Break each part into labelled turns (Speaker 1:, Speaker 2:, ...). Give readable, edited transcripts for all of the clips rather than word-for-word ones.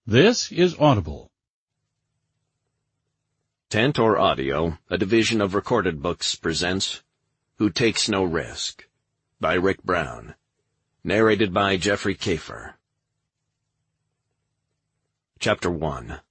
Speaker 1: This is Audible.
Speaker 2: Tantor Audio, a division of Recorded Books, presents Who Takes No Risk, by Rick Brown. Narrated by Jeffrey Kafer. Chapter 1.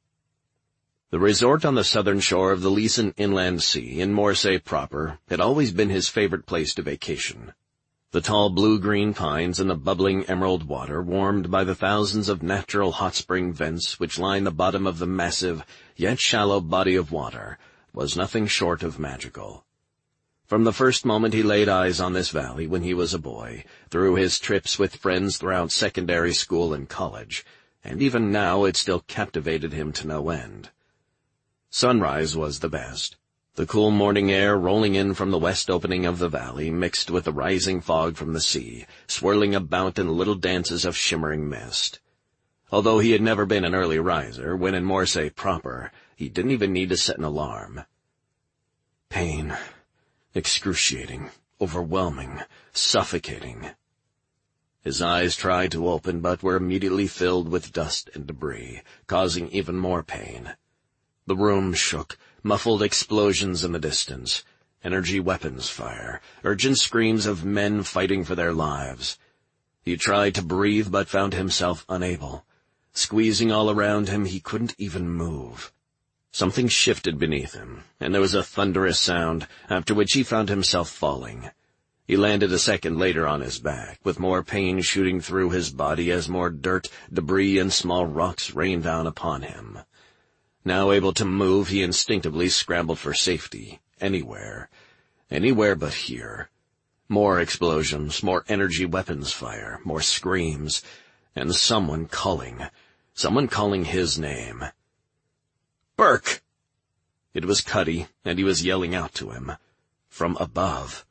Speaker 2: The resort on the southern shore of the Lysan Inland Sea, in Morsay proper, had always been his favorite place to vacation. The tall blue-green pines and the bubbling emerald water, warmed by the thousands of natural hot spring vents which line the bottom of the massive, yet shallow body of water, was nothing short of magical. From the first moment he laid eyes on this valley when he was a boy, through his trips with friends throughout secondary school and college, and even now it still captivated him to no end. Sunrise was the best. The cool morning air rolling in from the west opening of the valley, mixed with the rising fog from the sea, swirling about in little dances of shimmering mist. Although he had never been an early riser, when in Morsay proper, he didn't even need to set an alarm. Pain. Excruciating. Overwhelming. Suffocating. His eyes tried to open, but were immediately filled with dust and debris, causing even more pain. The room shook. Muffled explosions in the distance, energy weapons fire, urgent screams of men fighting for their lives. He tried to breathe but found himself unable. Squeezing all around him, he couldn't even move. Something shifted beneath him, and there was a thunderous sound, after which he found himself falling. He landed a second later on his back, with more pain shooting through his body as more dirt, debris, and small rocks rained down upon him. Now able to move, he instinctively scrambled for safety. Anywhere but here. More explosions, more energy weapons fire, more screams, and someone calling his name. Burke! It was Cuddy, and he was yelling out to him. From above.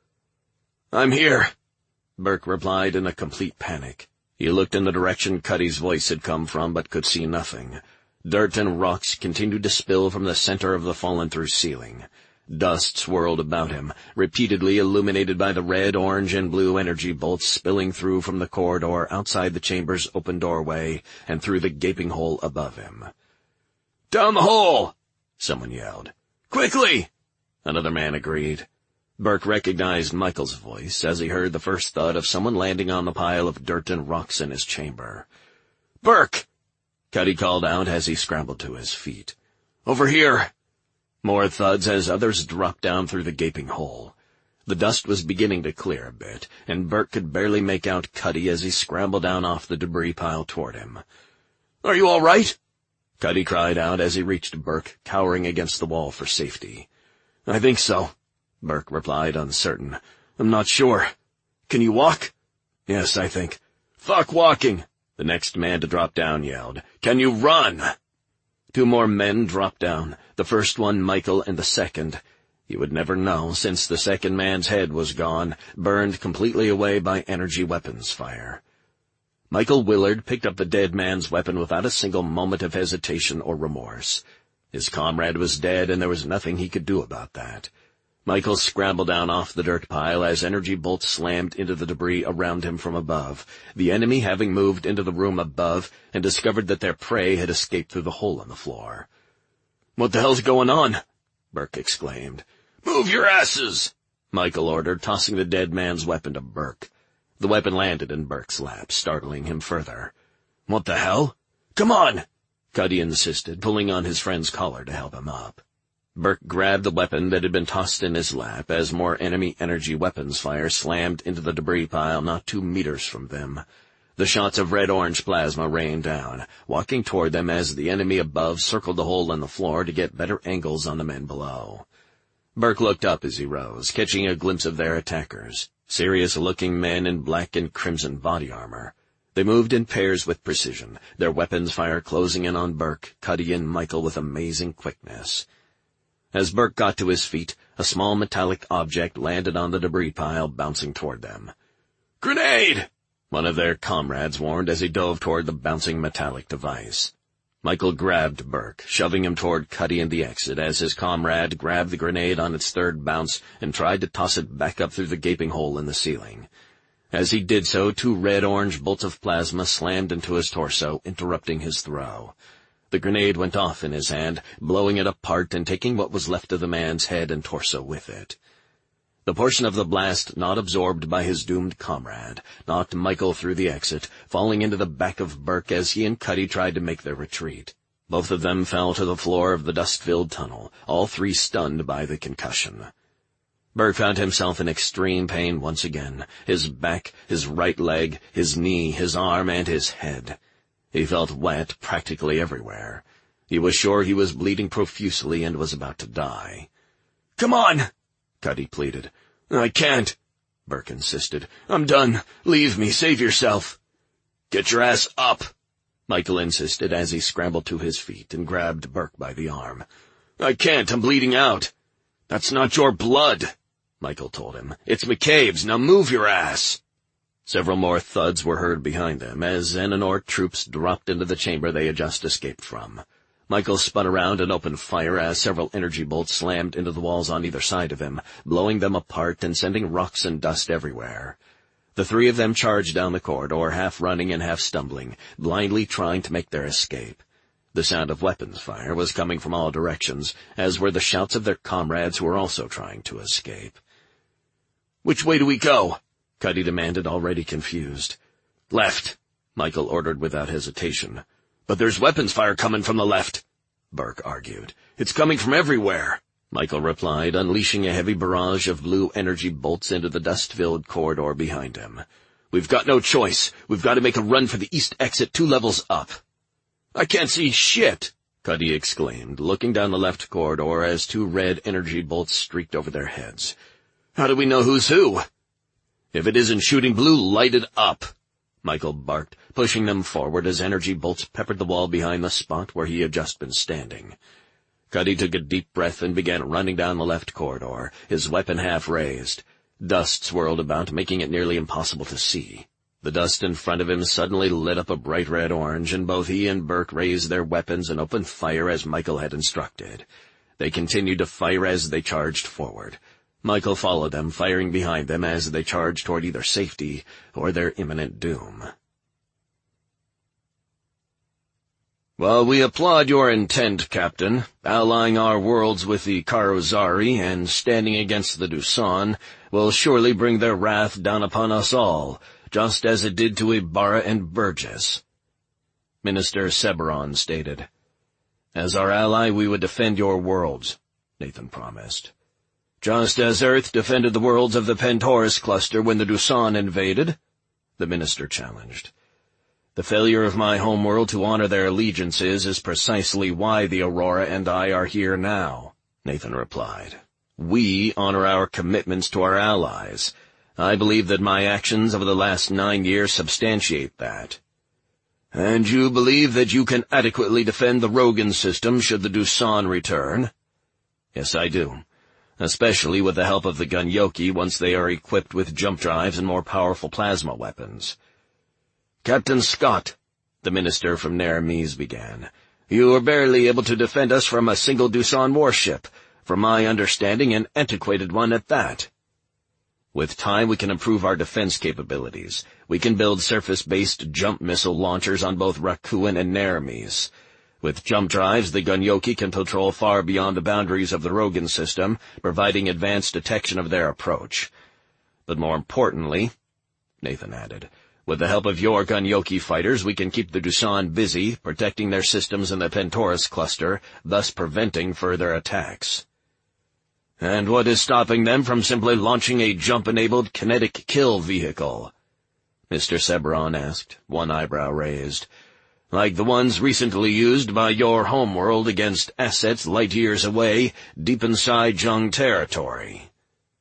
Speaker 2: "I'm here," Burke replied in a complete panic. He looked in the direction Cuddy's voice had come from, but could see nothing. Dirt and rocks continued to spill from the center of the fallen-through ceiling. Dust swirled about him, repeatedly illuminated by the red, orange, and blue energy bolts spilling through from the corridor outside the chamber's open doorway and through the gaping hole above him. "Down the hole!" someone yelled. "Quickly!" another man agreed. Burke recognized Michael's voice as he heard the first thud of someone landing on the pile of dirt and rocks in his chamber. "Burke!" Cuddy called out as he scrambled to his feet. "Over here!" More thuds as others dropped down through the gaping hole. The dust was beginning to clear a bit, and Burke could barely make out Cuddy as he scrambled down off the debris pile toward him. "Are you all right?" Cuddy cried out as he reached Burke, cowering against the wall for safety. "I think so," Burke replied, uncertain. "I'm not sure. Can you walk?" "Yes, I think." "Fuck walking!" The next man to drop down yelled. "Can you run?" Two more men dropped down, the first one Michael and the second. He would never know, since the second man's head was gone, burned completely away by energy weapons fire. Michael Willard picked up the dead man's weapon without a single moment of hesitation or remorse. His comrade was dead, and there was nothing he could do about that. Michael scrambled down off the dirt pile as energy bolts slammed into the debris around him from above, the enemy having moved into the room above and discovered that their prey had escaped through the hole in the floor. "What the hell's going on?" Burke exclaimed. "Move your asses!" Michael ordered, tossing the dead man's weapon to Burke. The weapon landed in Burke's lap, startling him further. "What the hell?" "Come on!" Cuddy insisted, pulling on his friend's collar to help him up. Burke grabbed the weapon that had been tossed in his lap as more enemy energy weapons fire slammed into the debris pile not 2 meters from them. The shots of red-orange plasma rained down, walking toward them as the enemy above circled the hole in the floor to get better angles on the men below. Burke looked up as he rose, catching a glimpse of their attackers, serious-looking men in black and crimson body armor. They moved in pairs with precision, their weapons fire closing in on Burke, Cuddy, and Michael with amazing quickness. As Burke got to his feet, a small metallic object landed on the debris pile, bouncing toward them. "Grenade!" one of their comrades warned as he dove toward the bouncing metallic device. Michael grabbed Burke, shoving him toward Cuddy and the exit as his comrade grabbed the grenade on its third bounce and tried to toss it back up through the gaping hole in the ceiling. As he did so, 2 red-orange bolts of plasma slammed into his torso, interrupting his throw. The grenade went off in his hand, blowing it apart and taking what was left of the man's head and torso with it. The portion of the blast not absorbed by his doomed comrade knocked Michael through the exit, falling into the back of Burke as he and Cuddy tried to make their retreat. Both of them fell to the floor of the dust-filled tunnel, all 3 stunned by the concussion. Burke found himself in extreme pain once again, his back, his right leg, his knee, his arm, and his head. He felt wet practically everywhere. He was sure he was bleeding profusely and was about to die.
Speaker 1: "Come on!"
Speaker 2: Cuddy pleaded.
Speaker 1: "I can't,"
Speaker 2: Burke insisted.
Speaker 1: "I'm done. Leave me. Save yourself."
Speaker 2: "Get your ass up," Michael insisted as he scrambled to his feet and grabbed Burke by the arm.
Speaker 1: "I can't. I'm bleeding out."
Speaker 2: "That's not your blood," Michael told him. "It's McCabe's. Now move your ass." Several more thuds were heard behind them as Xehanort troops dropped into the chamber they had just escaped from. Michael spun around and opened fire as several energy bolts slammed into the walls on either side of him, blowing them apart and sending rocks and dust everywhere. The 3 of them charged down the corridor, half running and half stumbling, blindly trying to make their escape. The sound of weapons fire was coming from all directions, as were the shouts of their comrades who were also trying to escape.
Speaker 1: "Which way do we go?"
Speaker 2: Cuddy demanded, already confused.
Speaker 1: "Left,"
Speaker 2: Michael ordered without hesitation.
Speaker 1: "But there's weapons fire coming from the left,"
Speaker 2: Burke argued.
Speaker 1: "It's coming from everywhere,"
Speaker 2: Michael replied, unleashing a heavy barrage of blue energy bolts into the dust-filled corridor behind him.
Speaker 1: "We've got no choice. We've got to make a run for the east exit 2 levels up." "I can't see shit,"
Speaker 2: Cuddy exclaimed, looking down the left corridor as 2 red energy bolts streaked over their heads.
Speaker 1: "How do we know who's who?"
Speaker 2: "If it isn't shooting blue, light it up," Michael barked, pushing them forward as energy bolts peppered the wall behind the spot where he had just been standing. Cuddy took a deep breath and began running down the left corridor, his weapon half raised. Dust swirled about, making it nearly impossible to see. The dust in front of him suddenly lit up a bright red-orange, and both he and Burke raised their weapons and opened fire as Michael had instructed. They continued to fire as they charged forward. Michael followed them, firing behind them as they charged toward either safety or their imminent doom. "Well, we applaud your intent, Captain. Allying our worlds with the Karozari and standing against the Dusan will surely bring their wrath down upon us all, just as it did to Ibarra and Burgess," Minister Seberon stated. "As our ally, we would defend your worlds," Nathan promised. "Just as Earth defended the worlds of the Pentoris cluster when the Dusan invaded," the minister challenged. "The failure of my homeworld to honor their allegiances is precisely why the Aurora and I are here now," Nathan replied. "We honor our commitments to our allies. I believe that my actions over the last 9 years substantiate that." "And you believe that you can adequately defend the Rogan system should the Dusan return?" "Yes, I do. Especially with the help of the Gunyoki once they are equipped with jump drives and more powerful plasma weapons." "Captain Scott," the minister from Naramis began, "you were barely able to defend us from a single Dusan warship, from my understanding an antiquated one at that." "With time we can improve our defense capabilities. We can build surface-based jump missile launchers on both Rakuin and Naramis. With jump drives, the Gunyoki can patrol far beyond the boundaries of the Rogan system, providing advanced detection of their approach. But more importantly," Nathan added, "with the help of your Gunyoki fighters, we can keep the Dusan busy, protecting their systems in the Pentoris cluster, thus preventing further attacks." "And what is stopping them from simply launching a jump-enabled kinetic kill vehicle?" Mr. Seberon asked, one eyebrow raised. "Like the ones recently used by your homeworld against assets light years away, deep inside Jung territory."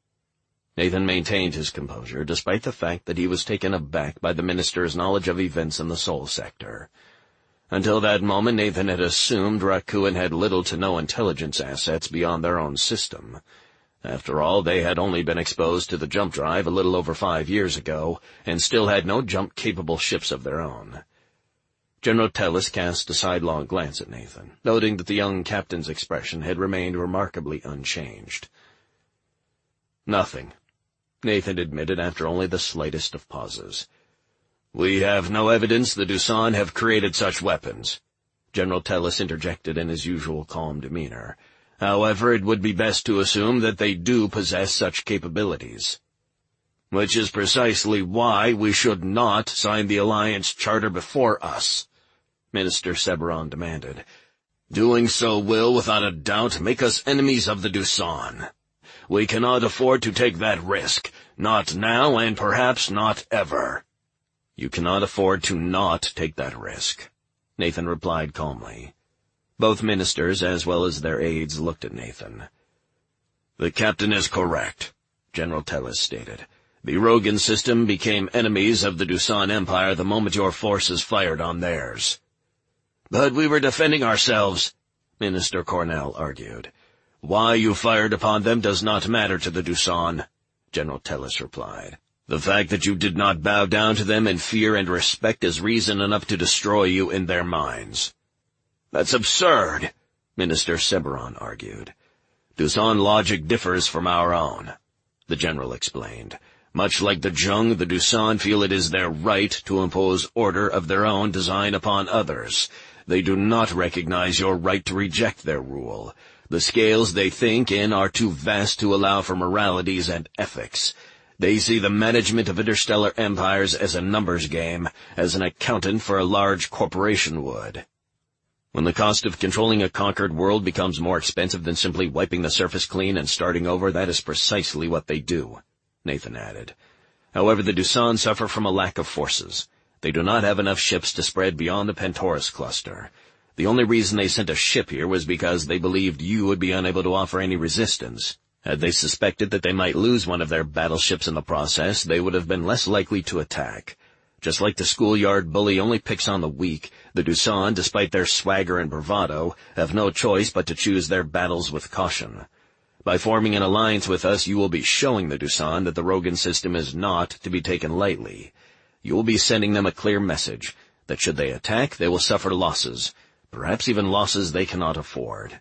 Speaker 2: Nathan maintained his composure, despite the fact that he was taken aback by the minister's knowledge of events in the Sol sector. Until that moment, Nathan had assumed Rakuin had little to no intelligence assets beyond their own system. After all, they had only been exposed to the jump drive a little over 5 years ago, and still had no jump-capable ships of their own. General Tellis cast a sidelong glance at Nathan, noting that the young captain's expression had remained remarkably unchanged. "Nothing," Nathan admitted after only the slightest of pauses. "We have no evidence the Dusan have created such weapons," General Tellus interjected in his usual calm demeanor. "However, it would be best to assume that they do possess such capabilities." "Which is precisely why we should not sign the Alliance Charter before us," Minister Seberon demanded. "Doing so will, without a doubt, make us enemies of the Dusan. We cannot afford to take that risk, not now and perhaps not ever." "You cannot afford to not take that risk," Nathan replied calmly. Both ministers, as well as their aides, looked at Nathan. "The captain is correct," General Tellus stated. "The Rogan system became enemies of the Dusan Empire the moment your forces fired on theirs." "But we were defending ourselves," Minister Cornell argued. "Why you fired upon them does not matter to the Dusan," General Tellus replied. "The fact that you did not bow down to them in fear and respect is reason enough to destroy you in their minds." "That's absurd," Minister Seberon argued. "Dusan logic differs from our own," the general explained. "Much like the Jung, the Dusan feel it is their right to impose order of their own design upon others. They do not recognize your right to reject their rule. The scales they think in are too vast to allow for moralities and ethics. They see the management of interstellar empires as a numbers game, as an accountant for a large corporation would." "When the cost of controlling a conquered world becomes more expensive than simply wiping the surface clean and starting over, that is precisely what they do," Nathan added. "However, the Dusan suffer from a lack of forces. They do not have enough ships to spread beyond the Pantorus cluster. The only reason they sent a ship here was because they believed you would be unable to offer any resistance. Had they suspected that they might lose one of their battleships in the process, they would have been less likely to attack. Just like the schoolyard bully only picks on the weak, the Dusan, despite their swagger and bravado, have no choice but to choose their battles with caution. By forming an alliance with us, you will be showing the Dusan that the Rogan system is not to be taken lightly. You will be sending them a clear message, that should they attack, they will suffer losses, perhaps even losses they cannot afford."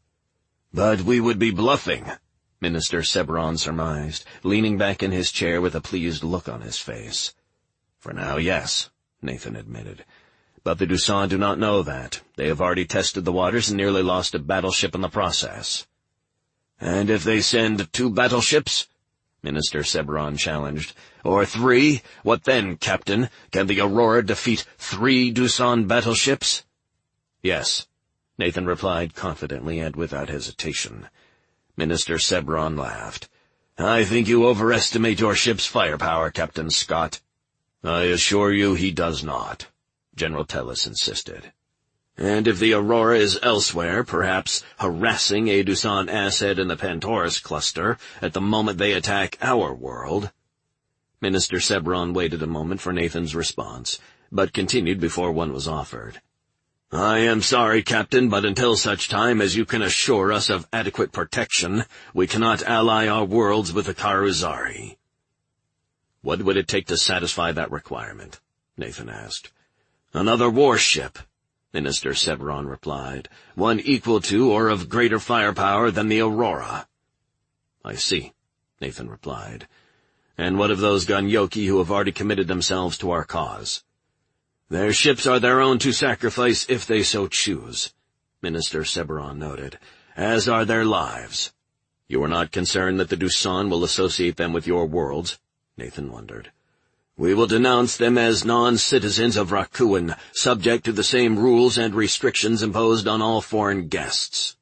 Speaker 2: "But we would be bluffing," Minister Seberon surmised, leaning back in his chair with a pleased look on his face. "For now, yes," Nathan admitted. "But the Dusan do not know that. They have already tested the waters and nearly lost a battleship in the process." "And if they send 2 battleships?" Minister Seberon challenged. "Or 3? What then, Captain? Can the Aurora defeat 3 Dusan battleships?" "Yes," Nathan replied confidently and without hesitation. Minister Seberon laughed. "I think you overestimate your ship's firepower, Captain Scott." "I assure you he does not," General Tellus insisted. "And if the Aurora is elsewhere, perhaps harassing a Dusan asset in the Pantorus cluster at the moment they attack our world?" Minister Seberon waited a moment for Nathan's response, but continued before one was offered. "I am sorry, Captain, but until such time as you can assure us of adequate protection, we cannot ally our worlds with the Karuzari." "What would it take to satisfy that requirement?" Nathan asked. "Another warship," Minister Seberon replied, "one equal to or of greater firepower than the Aurora." "I see," Nathan replied. "And what of those Ganyoki who have already committed themselves to our cause?" "Their ships are their own to sacrifice if they so choose," Minister Seberon noted, "as are their lives." "You are not concerned that the Dusan will associate them with your worlds?" Nathan wondered. "We will denounce them as non-citizens of Rakuin, subject to the same rules and restrictions imposed on all foreign guests."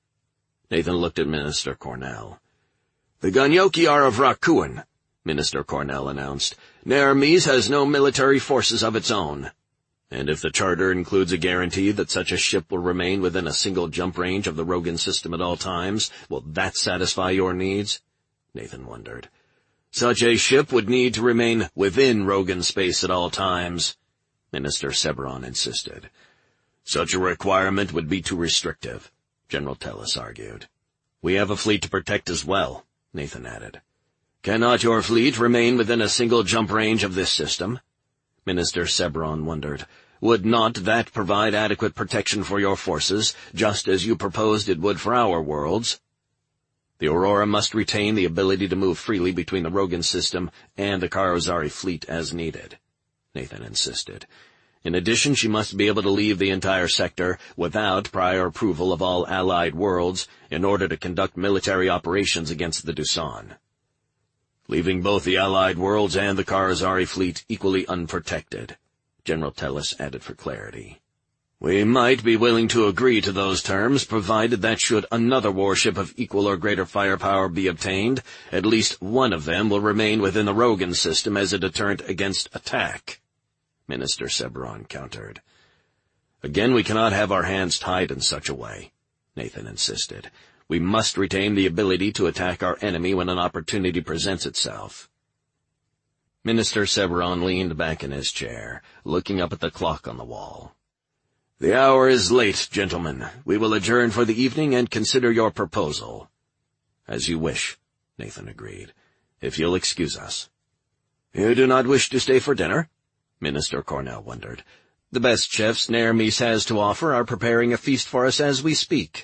Speaker 2: Nathan looked at Minister Cornell. "The Ganyoki are of Rakuin," Minister Cornell announced. "Neramis has no military forces of its own." "And if the charter includes a guarantee that such a ship will remain within a single jump range of the Rogan system at all times, will that satisfy your needs?" Nathan wondered. "Such a ship would need to remain within Rogan space at all times," Minister Seberon insisted. "Such a requirement would be too restrictive," General Tellus argued. "We have a fleet to protect as well," Nathan added. "Cannot your fleet remain within a single jump range of this system?" Minister Seberon wondered. "Would not that provide adequate protection for your forces, just as you proposed it would for our worlds?" The Aurora must retain the ability to move freely between the Rogan system and the Karazari fleet as needed, Nathan insisted. In addition, she must be able to leave the entire sector without prior approval of all allied worlds in order to conduct military operations against the Dusaan. Leaving both the allied worlds and the Karazari fleet equally unprotected, General Tellis added for clarity. We might be willing to agree to those terms, provided that should another warship of equal or greater firepower be obtained, at least one of them will remain within the Rogan system as a deterrent against attack, Minister Severon countered. Again, we cannot have our hands tied in such a way, Nathan insisted. We must retain the ability to attack our enemy when an opportunity presents itself. Minister Severon leaned back in his chair, looking up at the clock on the wall. The hour is late, gentlemen. We will adjourn for the evening and consider your proposal. As you wish, Nathan agreed, if you'll excuse us. You do not wish to stay for dinner? Minister Cornell wondered. The best chefs Nermis has to offer are preparing a feast for us as we speak.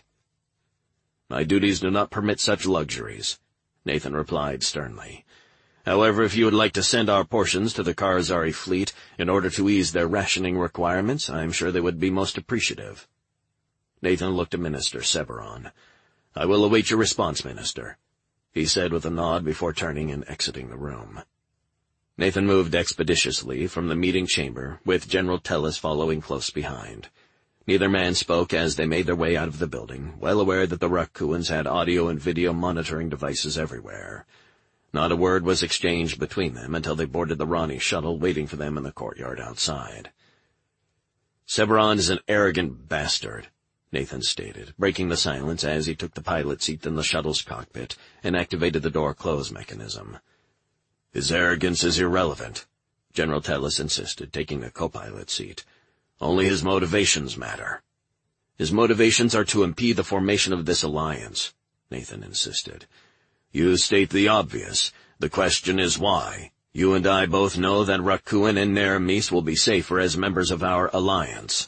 Speaker 2: My duties do not permit such luxuries, Nathan replied sternly. However, if you would like to send our portions to the Karazari fleet in order to ease their rationing requirements, I am sure they would be most appreciative. Nathan looked at Minister Severon. I will await your response, Minister, he said with a nod before turning and exiting the room. Nathan moved expeditiously from the meeting chamber, with General Tellis following close behind. Neither man spoke as they made their way out of the building, well aware that the Rakuans had audio and video monitoring devices everywhere. Not a word was exchanged between them until they boarded the Rani shuttle waiting for them in the courtyard outside. Severon is an arrogant bastard, Nathan stated, breaking the silence as he took the pilot seat in the shuttle's cockpit and activated the door-close mechanism. His arrogance is irrelevant, General Tellis insisted, taking the co-pilot seat. Only his motivations matter. His motivations are to impede the formation of this alliance, Nathan insisted. You state the obvious. The question is why. You and I both know that Rakuan and Nermis will be safer as members of our alliance.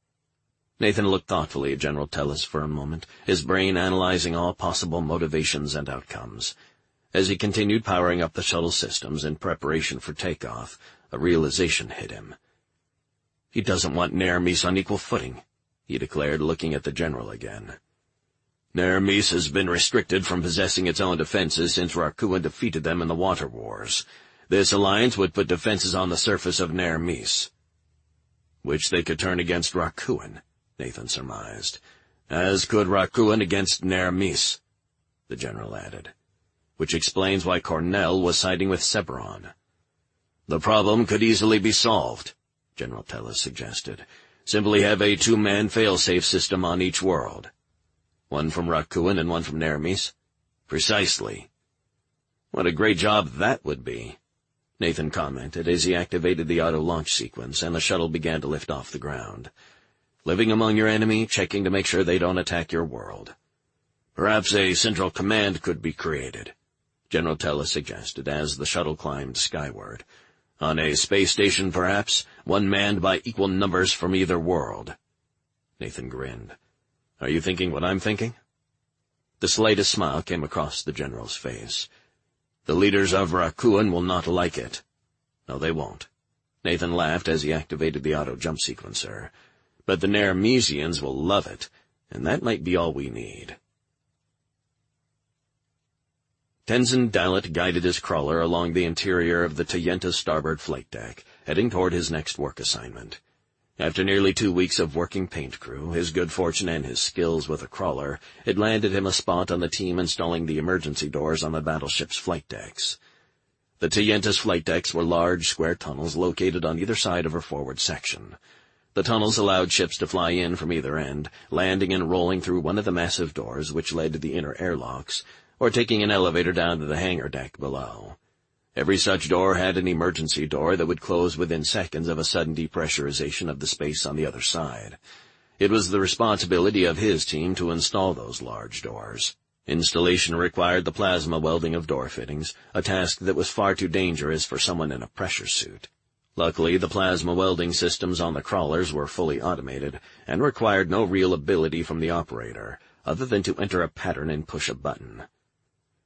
Speaker 2: Nathan looked thoughtfully at General Tellis for a moment, his brain analyzing all possible motivations and outcomes. As he continued powering up the shuttle systems in preparation for takeoff, a realization hit him. He doesn't want Nermis on equal footing, he declared, looking at the general again. Nermis has been restricted from possessing its own defenses since Rakuan defeated them in the water wars. This alliance would put defenses on the surface of Nermis, which they could turn against Rakuan, Nathan surmised. As could Rakuan against Nermis, the general added, which explains why Cornell was siding with Severon. The problem could easily be solved, General Tellis suggested. Simply have a two-man fail-safe system on each world. One from Rakuan and one from Nermis. Precisely. What a great job that would be, Nathan commented as he activated the auto-launch sequence and the shuttle began to lift off the ground. Living among your enemy, checking to make sure they don't attack your world. Perhaps a central command could be created, General Tellis suggested as the shuttle climbed skyward. On a space station, perhaps, one manned by equal numbers from either world. Nathan grinned. Are you thinking what I'm thinking? The slightest smile came across the general's face. The leaders of Rakuan will not like it. No, they won't. Nathan laughed as he activated the auto-jump sequencer. But the Nermisians will love it, and that might be all we need. Tenzin Dalit guided his crawler along the interior of the Tayenta's starboard flight deck, heading toward his next work assignment. After nearly 2 weeks of working paint crew, his good fortune and his skills with a crawler had landed him a spot on the team installing the emergency doors on the battleship's flight decks. The Tayenta's flight decks were large, square tunnels located on either side of her forward section. The tunnels allowed ships to fly in from either end, landing and rolling through one of the massive doors which led to the inner airlocks, or taking an elevator down to the hangar deck below. Every such door had an emergency door that would close within seconds of a sudden depressurization of the space on the other side. It was the responsibility of his team to install those large doors. Installation required the plasma welding of door fittings, a task that was far too dangerous for someone in a pressure suit. Luckily, the plasma welding systems on the crawlers were fully automated and required no real ability from the operator, other than to enter a pattern and push a button.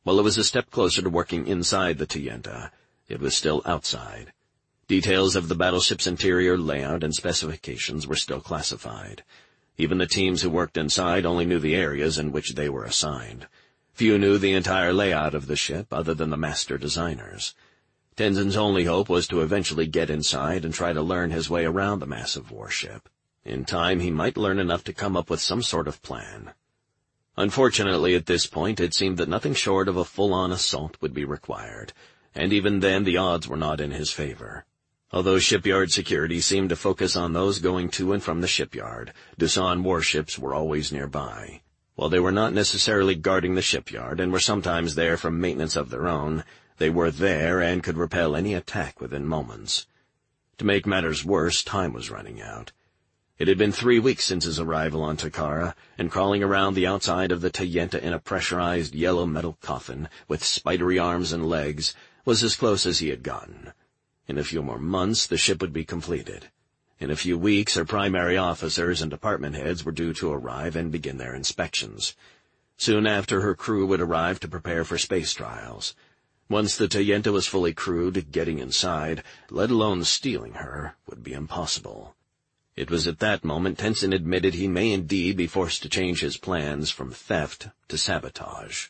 Speaker 2: While it was a step closer to working inside the Tayenta, it was still outside. Details of the battleship's interior layout and specifications were still classified. Even the teams who worked inside only knew the areas in which they were assigned. Few knew the entire layout of the ship other than the master designers. Tenzin's only hope was to eventually get inside and try to learn his way around the massive warship. In time, he might learn enough to come up with some sort of plan. Unfortunately, at this point, it seemed that nothing short of a full-on assault would be required, and even then the odds were not in his favor. Although shipyard security seemed to focus on those going to and from the shipyard, Doosan warships were always nearby. While they were not necessarily guarding the shipyard and were sometimes there for maintenance of their own, they were there and could repel any attack within moments. To make matters worse, time was running out. It had been 3 weeks since his arrival on Takara, and crawling around the outside of the Tayenta in a pressurized yellow metal coffin with spidery arms and legs was as close as he had gotten. In a few more months, the ship would be completed. In a few weeks, her primary officers and department heads were due to arrive and begin their inspections. Soon after, her crew would arrive to prepare for space trials. Once the Tayenta was fully crewed, getting inside, let alone stealing her, would be impossible. It was at that moment Tenzin admitted he may indeed be forced to change his plans from theft to sabotage.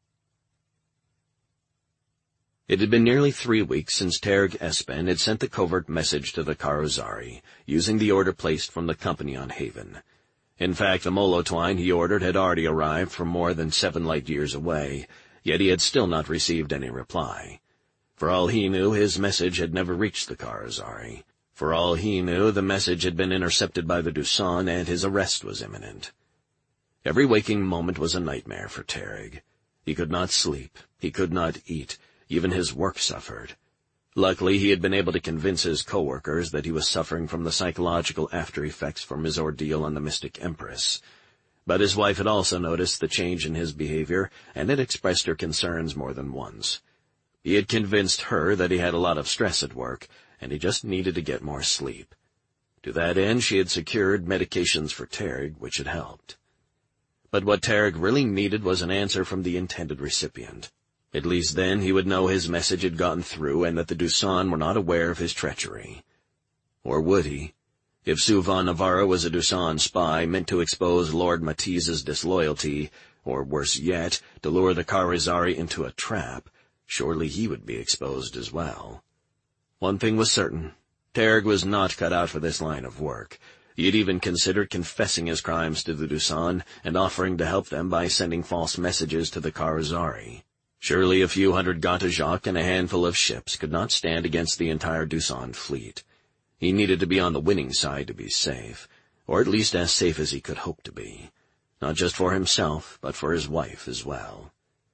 Speaker 2: It had been nearly 3 weeks since Tarek Espen had sent the covert message to the Karozari, using the order placed from the company on Haven. In fact, the molotwine he ordered had already arrived from more than 7 light-years away, yet he had still not received any reply. For all he knew, his message had never reached the Karozari. For all he knew, the message had been intercepted by the Doosan, and his arrest was imminent. Every waking moment was a nightmare for Tarek. He could not sleep. He could not eat. Even his work suffered. Luckily, he had been able to convince his co-workers that he was suffering from the psychological after-effects from his ordeal on the Mystic Empress. But his wife had also noticed the change in his behavior and had expressed her concerns more than once. He had convinced her that he had a lot of stress at work, and he just needed to get more sleep. To that end, she had secured medications for Tarek, which had helped. But what Tarek really needed was an answer from the intended recipient. At least then he would know his message had gotten through and that the Doosan were not aware of his treachery. Or would he? If Suvan Navarro was a Doosan spy meant to expose Lord Matiz's disloyalty, or worse yet, to lure the Karozari into a trap, surely he would be exposed as well. One thing was certain. Tarek was not cut out for this line of work. He had even considered confessing his crimes to the Doosan and offering to help them by sending false messages to the Karozari. Surely a few hundred Gata-Jacques and a handful of ships could not stand against the entire Doosan fleet. He needed to be on the winning side to be safe, or at least as safe as he could hope to be. Not just for himself, but for his wife as well.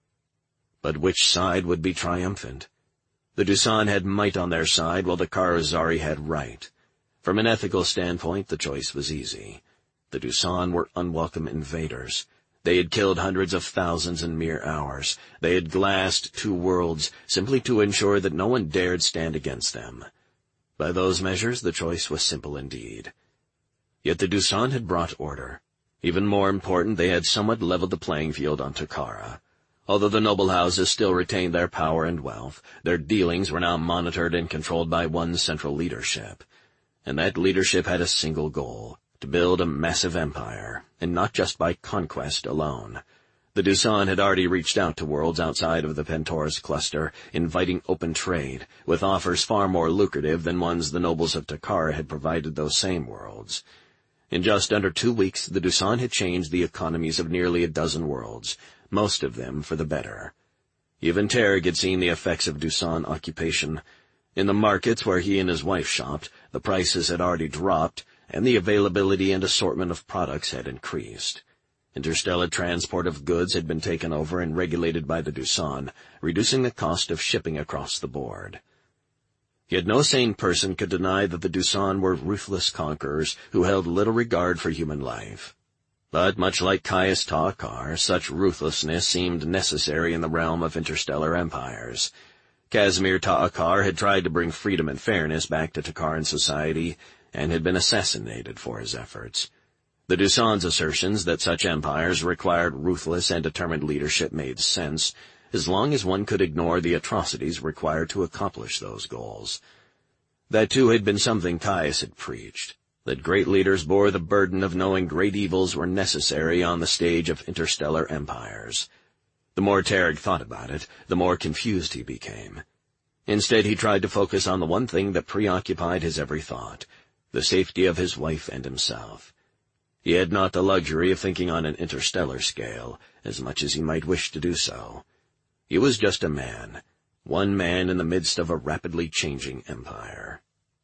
Speaker 2: But which side would be triumphant? The Doosan had might on their side, while the Karozari had right. From an ethical standpoint, the choice was easy. The Doosan were unwelcome invaders. They had killed hundreds of thousands in mere hours. They had glassed 2 worlds, simply to ensure that no one dared stand against them. By those measures, the choice was simple indeed. Yet the Doosan had brought order. Even more important, they had somewhat leveled the playing field on Takara. Although the noble houses still retained their power and wealth, their dealings were now monitored and controlled by one central leadership. And that leadership had a single goal: to build a massive empire, and not just by conquest alone. The Doosan had already reached out to worlds outside of the Pentoris cluster, inviting open trade, with offers far more lucrative than ones the nobles of Takara had provided those same worlds. In just under 2 weeks, the Doosan had changed the economies of nearly a dozen worlds, most of them for the better. Even Tarek had seen the effects of Doosan occupation. In the markets where he and his wife shopped, the prices had already dropped, and the availability and assortment of products had increased. Interstellar transport of goods had been taken over and regulated by the Doosan, reducing the cost of shipping across the board. Yet no sane person could deny that the Doosan were ruthless conquerors who held little regard for human life. But much like Caius Ta'Akar, such ruthlessness seemed necessary in the realm of interstellar empires. Casimir Ta'Akar had tried to bring freedom and fairness back to Takaran society, and had been assassinated for his efforts. The Doosan's assertions that such empires required ruthless and determined leadership made sense, as long as one could ignore the atrocities required to accomplish those goals. That too had been something Caius had preached, that great leaders bore the burden of knowing great evils were necessary on the stage of interstellar empires. The more Tarek thought about it, the more confused he became. Instead, he tried to focus on the one thing that preoccupied his every thought, the safety of his wife and himself. He had not the luxury of thinking on an interstellar scale, as much as he might wish to do so. He was just a man, one man in the midst of a rapidly changing empire.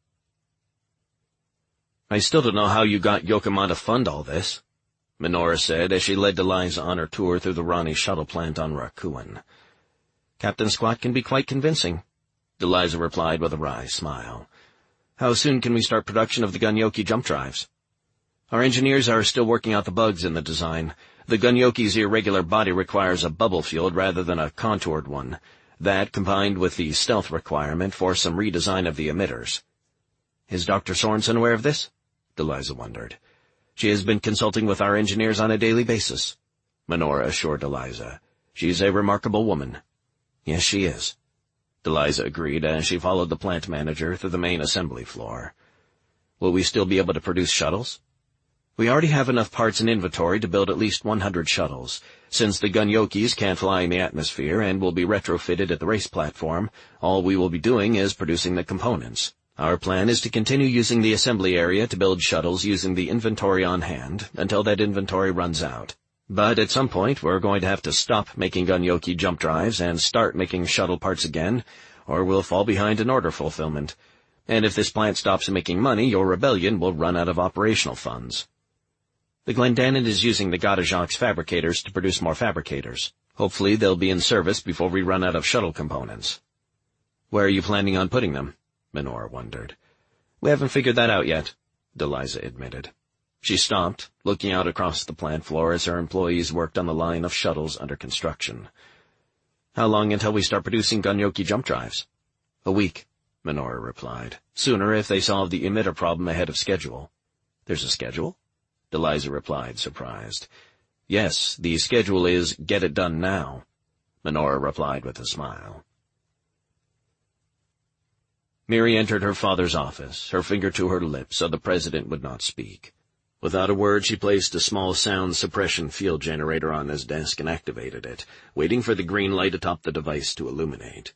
Speaker 2: "I still don't know how you got Yokohama to fund all this," Minora said as she led Deliza on her tour through the Rani shuttle plant on Rakuin. "Captain Squat can be quite convincing," Deliza replied with a wry smile. "How soon can we start production of the Gunyoki jump drives?" "Our engineers are still working out the bugs in the design. The Gunyoki's irregular body requires a bubble field rather than a contoured one. That, combined with the stealth requirement, for some redesign of the emitters." "Is Dr. Sorensen aware of this?" Deliza wondered. "She has been consulting with our engineers on a daily basis," Minora assured Deliza. "She's a remarkable woman." "Yes, she is," Deliza agreed as she followed the plant manager through the main assembly floor. "Will we still be able to produce shuttles?" "We already have enough parts in inventory to build at least 100 shuttles. Since the Gunyokis can't fly in the atmosphere and will be retrofitted at the race platform, all we will be doing is producing the components. Our plan is to continue using the assembly area to build shuttles using the inventory on hand until that inventory runs out. But at some point, we're going to have to stop making Gunyoki jump drives and start making shuttle parts again, or we'll fall behind in order fulfillment. And if this plant stops making money, your rebellion will run out of operational funds." "The Glendanon is using the Godajak's fabricators to produce more fabricators. Hopefully they'll be in service before we run out of shuttle components." "Where are you planning on putting them?" Minora wondered. "We haven't figured that out yet," Deliza admitted. She stopped, looking out across the plant floor as her employees worked on the line of shuttles under construction. "How long until we start producing Gunyoki jump drives?" "A week," Minora replied. "Sooner if they solve the emitter problem ahead of schedule." "There's a schedule?" Deliza replied, surprised. "Yes, the schedule is get it done now," Minora replied with a smile. Miri entered her father's office, her finger to her lips so the president would not speak. Without a word, she placed a small sound suppression field generator on his desk and activated it, waiting for the green light atop the device to illuminate.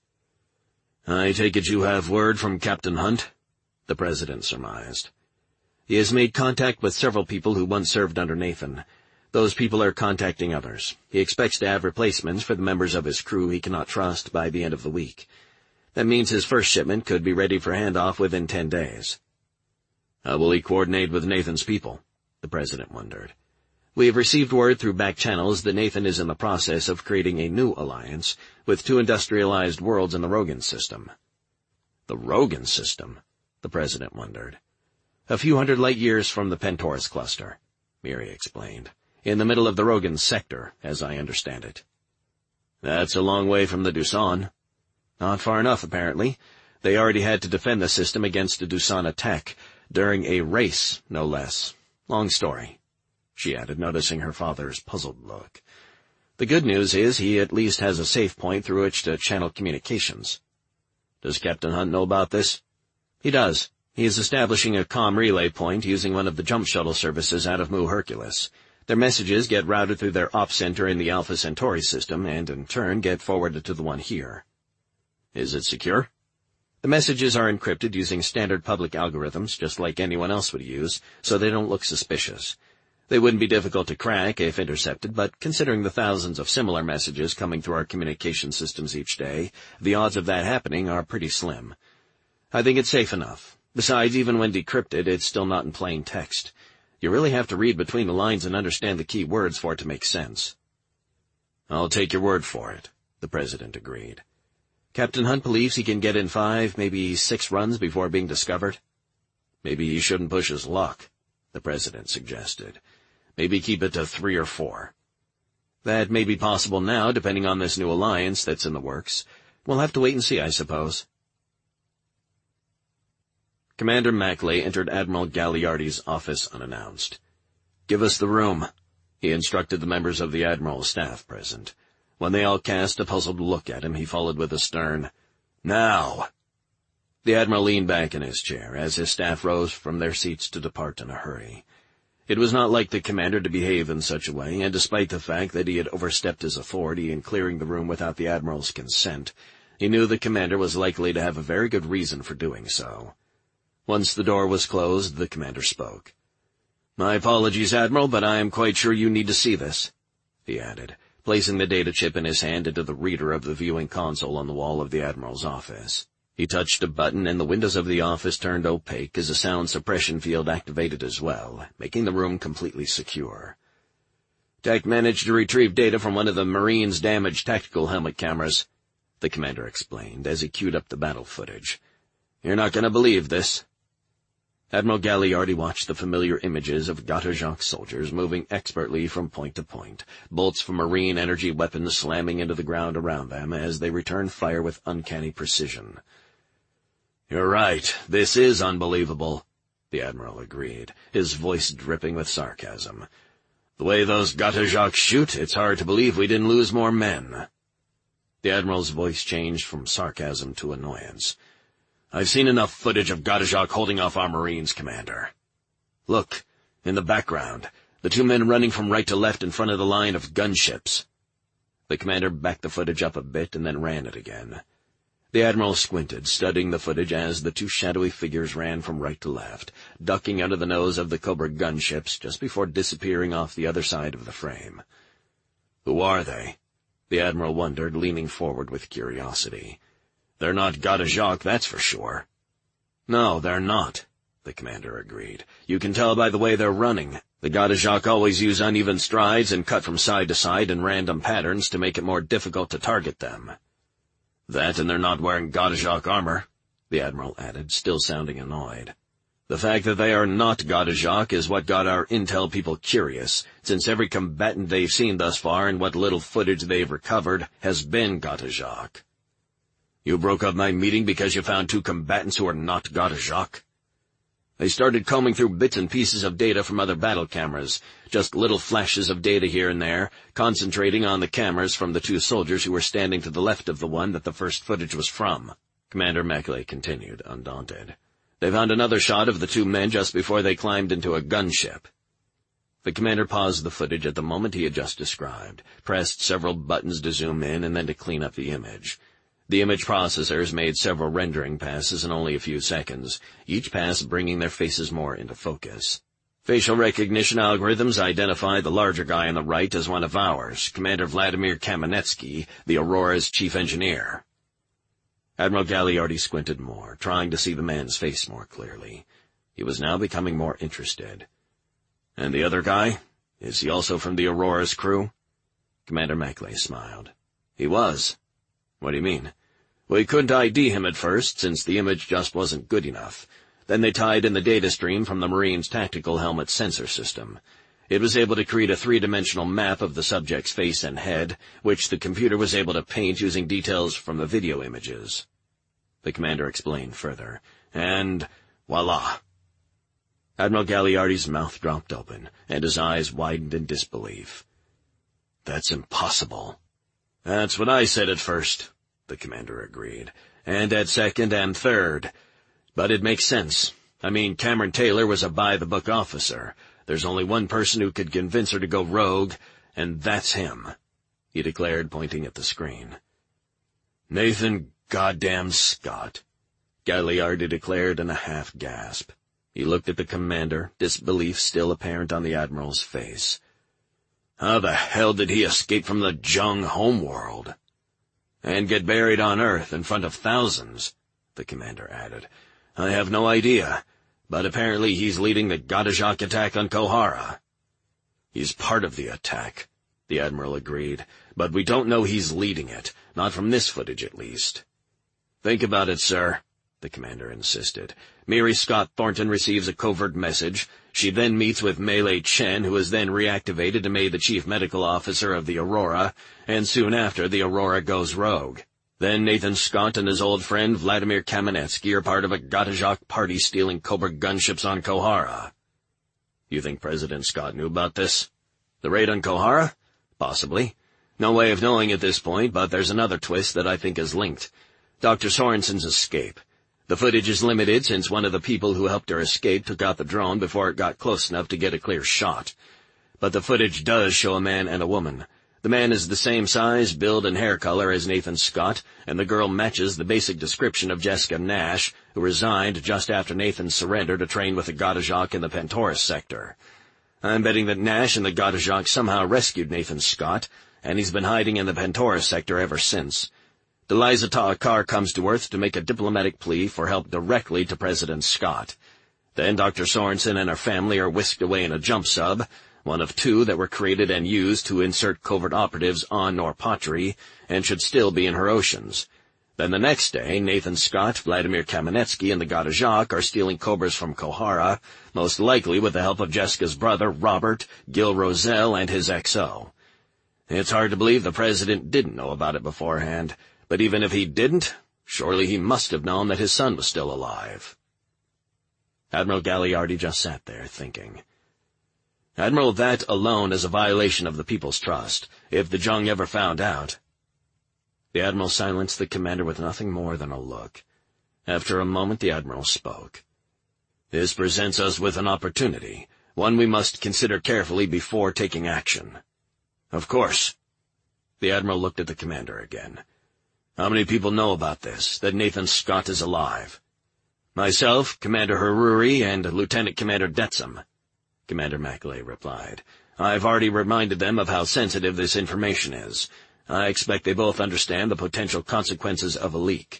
Speaker 2: "I take it you have word from Captain Hunt?" the president surmised. "He has made contact with several people who once served under Nathan. Those people are contacting others. He expects to have replacements for the members of his crew he cannot trust by the end of the week. That means his first shipment could be ready for handoff within 10 days. "How will he coordinate with Nathan's people?" the president wondered. "We have received word through back channels that Nathan is in the process of creating a new alliance with 2 industrialized worlds in the Rogan system." "The Rogan system?" the president wondered. "A few hundred light-years from the Pentorus cluster," Miri explained. "In the middle of the Rogan sector, as I understand it." "That's a long way from the Dusan." "Not far enough, apparently. They already had to defend the system against a Dusan attack, during a race, no less. Long story," she added, noticing her father's puzzled look. "The good news is he at least has a safe point through which to channel communications." "Does Captain Hunt know about this?" "He does. He is establishing a comm relay point using one of the jump shuttle services out of Mu Hercules. Their messages get routed through their op center in the Alpha Centauri system and, in turn, get forwarded to the one here." "Is it secure?" "The messages are encrypted using standard public algorithms, just like anyone else would use, so they don't look suspicious. They wouldn't be difficult to crack if intercepted, but considering the thousands of similar messages coming through our communication systems each day, the odds of that happening are pretty slim. I think it's safe enough. Besides, even when decrypted, it's still not in plain text. You really have to read between the lines and understand the key words for it to make sense." "I'll take your word for it," the president agreed. "Captain Hunt believes he can get in 5, maybe 6 runs before being discovered." "Maybe he shouldn't push his luck," the president suggested. "Maybe keep it to 3 or 4. "That may be possible now, depending on this new alliance that's in the works. We'll have to wait and see, I suppose." Commander Mackley entered Admiral Gagliardi's office unannounced. "Give us the room," he instructed the members of the Admiral's staff present. When they all cast a puzzled look at him, he followed with a stern, "Now!" The Admiral leaned back in his chair as his staff rose from their seats to depart in a hurry. It was not like the commander to behave in such a way, and despite the fact that he had overstepped his authority in clearing the room without the Admiral's consent, he knew the commander was likely to have a very good reason for doing so. Once the door was closed, the commander spoke. "My apologies, Admiral, but I am quite sure you need to see this," he added, placing the data chip in his hand into the reader of the viewing console on the wall of the Admiral's office. He touched a button, and the windows of the office turned opaque as a sound suppression field activated as well, making the room completely secure. "Tech managed to retrieve data from one of the Marines' damaged tactical helmet cameras," the commander explained as he queued up the battle footage. "You're not going to believe this." Admiral Gagliardi watched the familiar images of Gottschalk soldiers moving expertly from point to point, bolts from Marine energy weapons slamming into the ground around them as they returned fire with uncanny precision. "You're right, this is unbelievable," the Admiral agreed, his voice dripping with sarcasm. "The way those Gottschalk shoot, it's hard to believe we didn't lose more men." The Admiral's voice changed from sarcasm to annoyance. "I've seen enough footage of Gottschalk holding off our Marines, Commander. Look, in the background, the two men running from right to left in front of the line of gunships." The commander backed the footage up a bit and then ran it again. The Admiral squinted, studying the footage as the two shadowy figures ran from right to left, ducking under the nose of the Cobra gunships just before disappearing off the other side of the frame. "Who are they?" the Admiral wondered, leaning forward with curiosity. "They're not Gottschalk, that's for sure." "No, they're not," the commander agreed. "You can tell by the way they're running. The Gottschalk always use uneven strides and cut from side to side in random patterns to make it more difficult to target them." "That and they're not wearing Gottschalk armor," the Admiral added, still sounding annoyed. "The fact that they are not Gottschalk is what got our intel people curious, since every combatant they've seen thus far and what little footage they've recovered has been Gottschalk." "You broke up my meeting because you found two combatants who are not Gottschalk?" "They started combing through bits and pieces of data from other battle cameras, just little flashes of data here and there, concentrating on the cameras from the two soldiers who were standing to the left of the one that the first footage was from," Commander Mackley continued, undaunted. "They found another shot of the two men just before they climbed into a gunship." The commander paused the footage at the moment he had just described, pressed several buttons to zoom in and then to clean up the image. The image processors made several rendering passes in only a few seconds, each pass bringing their faces more into focus. Facial recognition algorithms identified the larger guy on the right as one of ours, Commander Vladimir Kamenetsky, the Aurora's chief engineer. Admiral Gagliardi squinted more, trying to see the man's face more clearly. He was now becoming more interested. "And the other guy? Is he also from the Aurora's crew?" Commander Mackley smiled. "He was." "What do you mean?" "We couldn't ID him at first, since the image just wasn't good enough. Then they tied in the data stream from the Marine's tactical helmet sensor system. It was able to create a three-dimensional map of the subject's face and head, which the computer was able to paint using details from the video images." The commander explained further. "And voila." Admiral Gagliardi's mouth dropped open, and his eyes widened in disbelief. "That's impossible." "That's what I said at first," the commander agreed, "and at second and third. But it makes sense. I mean, Cameron Taylor was a by-the-book officer. There's only one person who could convince her to go rogue, and that's him," he declared, pointing at the screen. "Nathan goddamn Scott," Gagliardi declared in a half-gasp. He looked at the commander, disbelief still apparent on the Admiral's face. "How the hell did he escape from the Jung homeworld?" "And get buried on Earth in front of thousands," the commander added. "I have no idea, but apparently he's leading the Gottschalk attack on Kohara." "He's part of the attack," the Admiral agreed, "but we don't know he's leading it, not from this footage at least." "Think about it, sir," the commander insisted. "Mary Scott Thornton receives a covert message. She then meets with Melee Chen, who is then reactivated and made the chief medical officer of the Aurora, and soon after the Aurora goes rogue. Then Nathan Scott and his old friend Vladimir Kamenetsky are part of a Gottschalk party stealing Cobra gunships on Kohara." "You think President Scott knew about this?" "The raid on Kohara? Possibly. No way of knowing at this point, but there's another twist that I think is linked. Dr. Sorensen's escape. The footage is limited since one of the people who helped her escape took out the drone before it got close enough to get a clear shot. But the footage does show a man and a woman. The man is the same size, build, and hair color as Nathan Scott, and the girl matches the basic description of Jessica Nash, who resigned just after Nathan's surrender to train with the Gottijok in the Pantoris sector. I'm betting that Nash and the Gottijok somehow rescued Nathan Scott, and he's been hiding in the Pantoris sector ever since. Deliza Ta'akar comes to Earth to make a diplomatic plea for help directly to President Scott. Then Dr. Sorensen and her family are whisked away in a jump sub, one of two that were created and used to insert covert operatives on Norpatri, and should still be in her oceans. Then the next day, Nathan Scott, Vladimir Kamenetsky, and the Gottijok are stealing Cobras from Kohara, most likely with the help of Jessica's brother, Robert, Gil Roselle, and his XO. It's hard to believe the president didn't know about it beforehand, but even if he didn't, surely he must have known that his son was still alive. Admiral Gagliardi just sat there, thinking. Admiral, that alone is a violation of the people's trust, if the Zheng ever found out. The Admiral silenced the commander with nothing more than a look. After a moment, the Admiral spoke. This presents us with an opportunity, one we must consider carefully before taking action. Of course. The Admiral looked at the commander again. How many people know about this, that Nathan Scott is alive? Myself, Commander Haruri, and Lieutenant Commander Detzem. Commander Mackley replied. I've already reminded them of how sensitive this information is. I expect they both understand the potential consequences of a leak.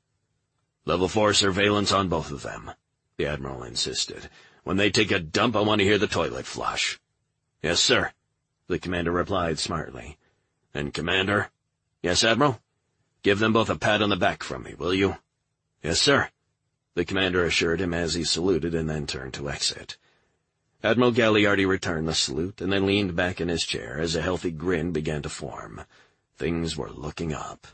Speaker 2: Level 4 surveillance on both of them, the Admiral insisted. When they take a dump, I want to hear the toilet flush. Yes, sir, the commander replied smartly. And Commander? Yes, Admiral? Give them both a pat on the back from me, will you? Yes, sir, the commander assured him as he saluted and then turned to exit. Admiral Gagliardi returned the salute and then leaned back in his chair as a healthy grin began to form. Things were looking up.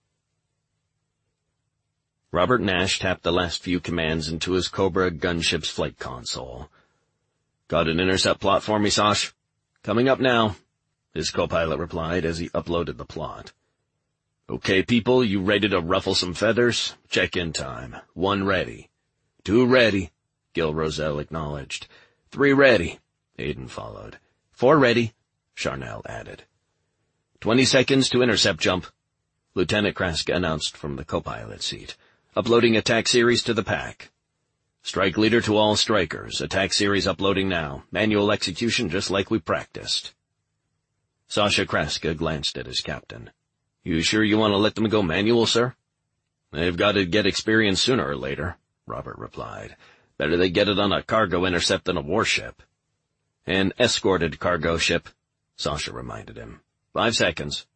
Speaker 2: Robert Nash tapped the last few commands into his Cobra gunship's flight console. Got an intercept plot for me, Sash? Coming up now, his co-pilot replied as he uploaded the plot. Okay, people, you ready to ruffle some feathers? Check-in time. 1 ready. 2 ready, Gil Roselle acknowledged. 3 ready, Aiden followed. 4 ready, Charnel added. 20 seconds to intercept jump, Lieutenant Kraska announced from the co-pilot seat. Uploading attack series to the pack. Strike leader to all strikers. Attack series uploading now. Manual execution just like we practiced. Sasha Kraska glanced at his captain. You sure you want to let them go manual, sir? They've got to get experience sooner or later, Robert replied. Better they get it on a cargo intercept than a warship. An escorted cargo ship, Sasha reminded him. 5 seconds.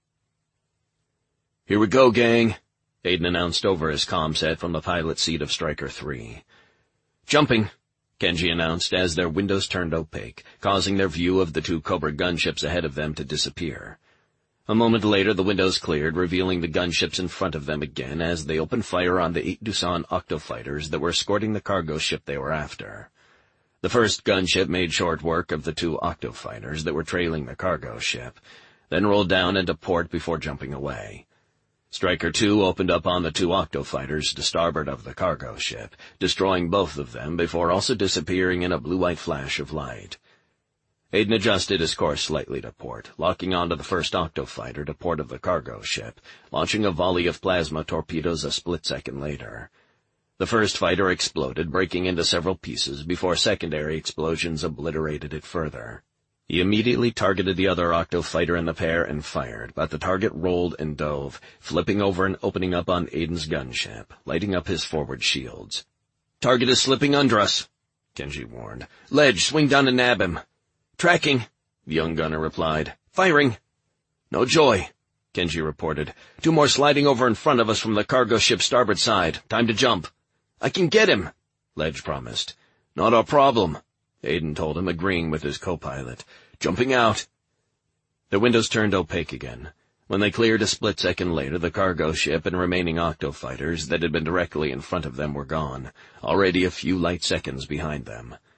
Speaker 2: Here we go, gang, Aiden announced over his comm set from the pilot seat of Striker 3. Jumping, Kenji announced as their windows turned opaque, causing their view of the 2 Cobra gunships ahead of them to disappear. A moment later, the windows cleared, revealing the gunships in front of them again as they opened fire on the 8 Doosan octofighters that were escorting the cargo ship they were after. The first gunship made short work of the 2 octofighters that were trailing the cargo ship, then rolled down into port before jumping away. Striker 2 opened up on the 2 octofighters to starboard of the cargo ship, destroying both of them before also disappearing in a blue-white flash of light. Aiden adjusted his course slightly to port, locking onto the first octofighter to port of the cargo ship, launching a volley of plasma torpedoes a split second later. The first fighter exploded, breaking into several pieces before secondary explosions obliterated it further. He immediately targeted the other octofighter in the pair and fired, but the target rolled and dove, flipping over and opening up on Aiden's gunship, lighting up his forward shields. Target is slipping under us, Kenji warned. Ledge, swing down and nab him. Tracking, the young gunner replied. Firing. No joy, Kenji reported. 2 more sliding over in front of us from the cargo ship's starboard side. Time to jump. I can get him, Ledge promised. Not a problem, Aiden told him, agreeing with his co-pilot. Jumping out. Their windows turned opaque again. When they cleared a split second later, the cargo ship and remaining octofighters that had been directly in front of them were gone, already a few light seconds behind them.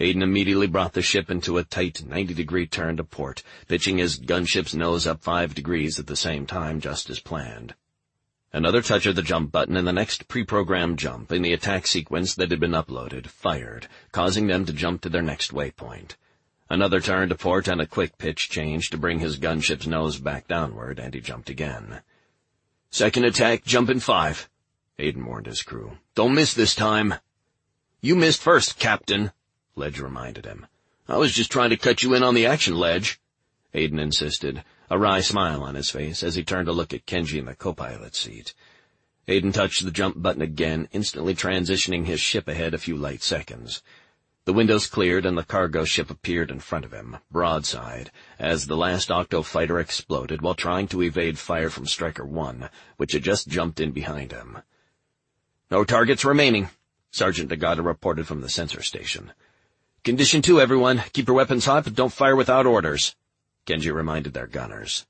Speaker 2: Aiden immediately brought the ship into a tight 90-degree turn to port, pitching his gunship's nose up 5 degrees at the same time, just as planned. Another touch of the jump button, and the next pre-programmed jump in the attack sequence that had been uploaded fired, causing them to jump to their next waypoint. Another turn to port and a quick pitch change to bring his gunship's nose back downward, and he jumped again.
Speaker 1: "Second attack, jump in 5. Aiden warned his crew. "Don't miss this time." "You missed first, Captain," Ledge reminded him. "I was just trying to cut you in on the action, Ledge,"
Speaker 2: Aiden insisted, a wry smile on his face as he turned to look at Kenji in the co-pilot seat. Aiden touched the jump button again, instantly transitioning his ship ahead a few light seconds. The windows cleared and the cargo ship appeared in front of him, broadside, as the last Octo fighter exploded while trying to evade fire from Striker 1, which had just jumped in behind him.
Speaker 1: "No targets remaining,"
Speaker 2: Sergeant Nagata reported from the sensor station.
Speaker 1: "Condition 2, everyone. Keep your weapons hot, but don't fire without orders,"
Speaker 2: Kenji reminded their gunners.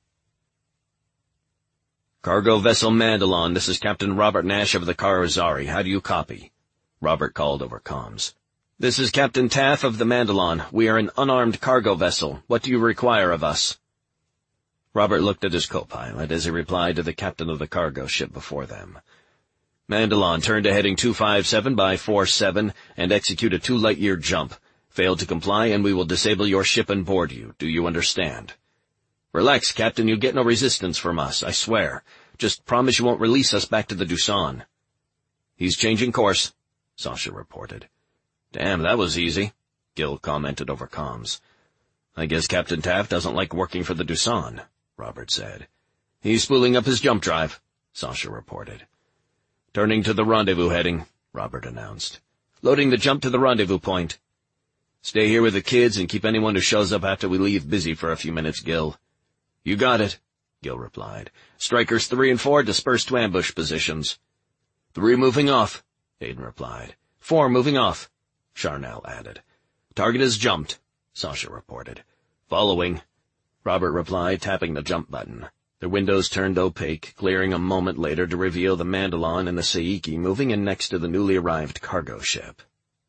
Speaker 1: "Cargo vessel Mandalon, this is Captain Robert Nash of the Karazari. How do you copy?"
Speaker 2: Robert called over comms.
Speaker 1: "This is Captain Taff of the Mandalon. We are an unarmed cargo vessel. What do you require of us?"
Speaker 2: Robert looked at his co-pilot as he replied to the captain of the cargo ship before them.
Speaker 1: "Mandalon, turn to heading 257 by 47 and execute a 2 light-year jump. Fail to comply and we will disable your ship and board you. Do you understand?" "Relax, Captain. You'll get no resistance from us, I swear. Just promise you won't release us back to the Doosan." "He's changing course," Sasha reported.
Speaker 2: "Damn, that was easy," Gil commented over comms.
Speaker 1: "I guess Captain Taft doesn't like working for the Doosan," Robert said. "He's spooling up his jump drive," Sasha reported. "Turning to the rendezvous heading," Robert announced. "Loading the jump to the rendezvous point. Stay here with the kids and keep anyone who shows up after we leave busy for a few minutes, Gil." "You got it," Gil replied. "Strikers 3 and 4 disperse to ambush positions." 3 moving off," Aiden replied. 4 moving off, Charnel added. "Target has jumped," Sasha reported. "Following," Robert replied, tapping the jump button. The windows turned opaque, clearing a moment later to reveal the Mandalon and the Saiki moving in next to the newly arrived cargo ship.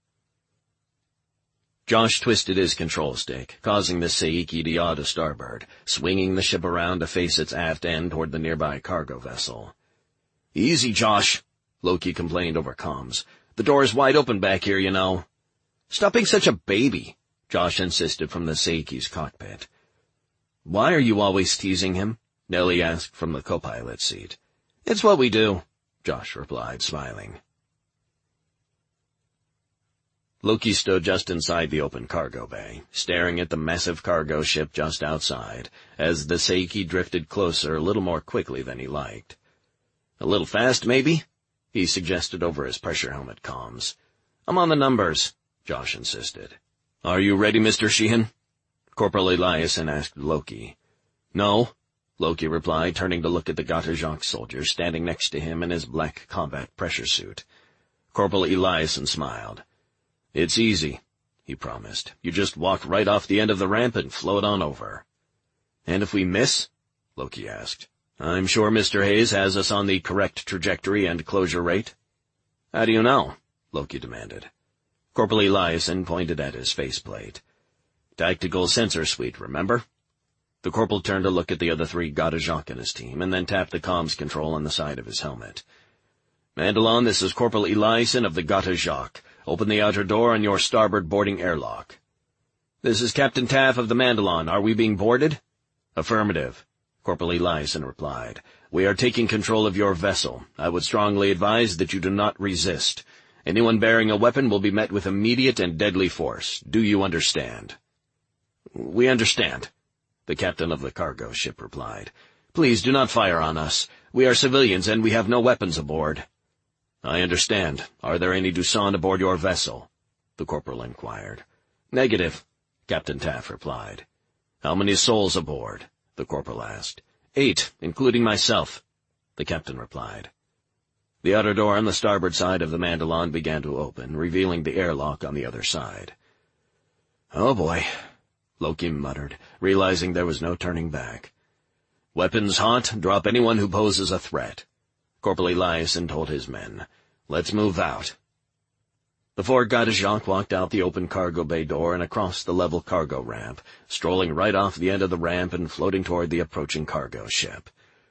Speaker 1: Josh twisted his control stick, causing the Saiki to yaw to starboard, swinging the ship around to face its aft end toward the nearby cargo vessel. "Easy, Josh," Loki complained over comms. "The door is wide open back here, you know." "Stop being such a baby," Josh insisted from the Saiki's cockpit. "Why are you always teasing him?" Nellie asked from the co-pilot seat. "It's what we do," Josh replied, smiling. Loki stood just inside the open cargo bay, staring at the massive cargo ship just outside, as the Saiki drifted closer a little more quickly than he liked. "A little fast, maybe?" he suggested over his pressure helmet comms. "I'm on the numbers," Josh insisted. "Are you ready, Mr. Sheehan?" Corporal Eliasson asked Loki. "No," Loki replied, turning to look at the Gata Jacques soldier standing next to him in his black combat pressure suit. Corporal Eliasson smiled. "It's easy," he promised. "You just walk right off the end of the ramp and float on over." "And if we miss?" Loki asked. "I'm sure Mr. Hayes has us on the correct trajectory and closure rate." "How do you know?" Loki demanded. Corporal Eliasson pointed at his faceplate. "Tactical sensor suite, remember?" The corporal turned to look at the other 3 Gata Jacques in his team, and then tapped the comms control on the side of his helmet. "Mandalon, this is Corporal Eliasson of the Gata Jacques. Open the outer door on your starboard boarding airlock." "This is Captain Taff of the Mandalon. Are we being boarded?" "Affirmative," Corporal Eliasson replied. "We are taking control of your vessel. I would strongly advise that you do not resist. Anyone bearing a weapon will be met with immediate and deadly force. Do you understand?" "We understand," the captain of the cargo ship replied. "Please do not fire on us. We are civilians and we have no weapons aboard." "I understand. Are there any Doosan aboard your vessel?" the corporal inquired. "Negative," Captain Taff replied. "How many souls aboard?" the corporal asked. 8, including myself," the captain replied. The outer door on the starboard side of the Mandalon began to open, revealing the airlock on the other side. "Oh boy," Loki muttered, realizing there was no turning back. "Weapons hot, drop anyone who poses a threat," Corporal Eliasson told his men. "Let's move out."
Speaker 2: The four Godejock walked out the open cargo bay door and across the level cargo ramp, strolling right off the end of the ramp and floating toward the approaching cargo ship.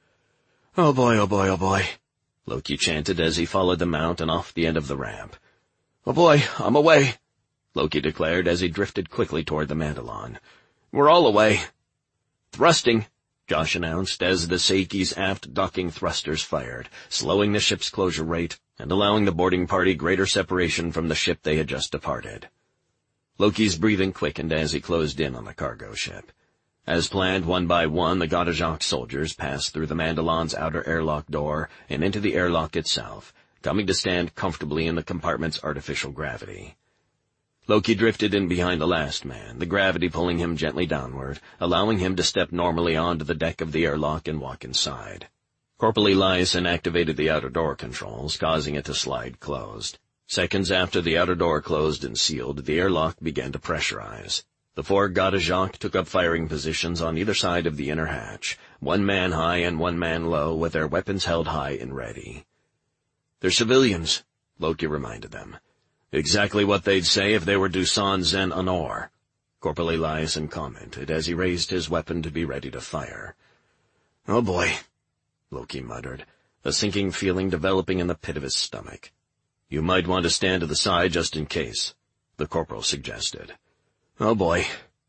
Speaker 2: "Oh boy, oh boy, oh boy," Loki chanted as he followed them out and off the end of the ramp. "Oh boy, I'm away," Loki declared as he drifted quickly toward the Mandalon. "We're all away." "Thrusting," Josh announced as the Seiki's aft docking thrusters fired, slowing the ship's closure rate and allowing the boarding party greater separation from the ship they had just departed. Loki's breathing quickened as he closed in on the cargo ship. As planned, one by one, the Godejock soldiers passed through the Mandalon's outer airlock door and into the airlock itself, coming to stand comfortably in the compartment's artificial gravity. Loki drifted in behind the last man, the gravity pulling him gently downward, allowing him to step normally onto the deck of the airlock and walk inside. Corporal Eliasson activated the outer door controls, causing it to slide closed. Seconds after the outer door closed and sealed, the airlock began to pressurize. The four Godejock took up firing positions on either side of the inner hatch, one man high and one man low, with their weapons held high and ready. "They're civilians," Loki reminded them. "Exactly what they'd say if they were Dusan Zen Anor," Corporal Eliasson commented as he raised his weapon to be ready to fire. "Oh boy," Loki muttered, a sinking feeling developing in the pit of his stomach. "You might want to stand to the side just in case," the corporal suggested. "Oh boy."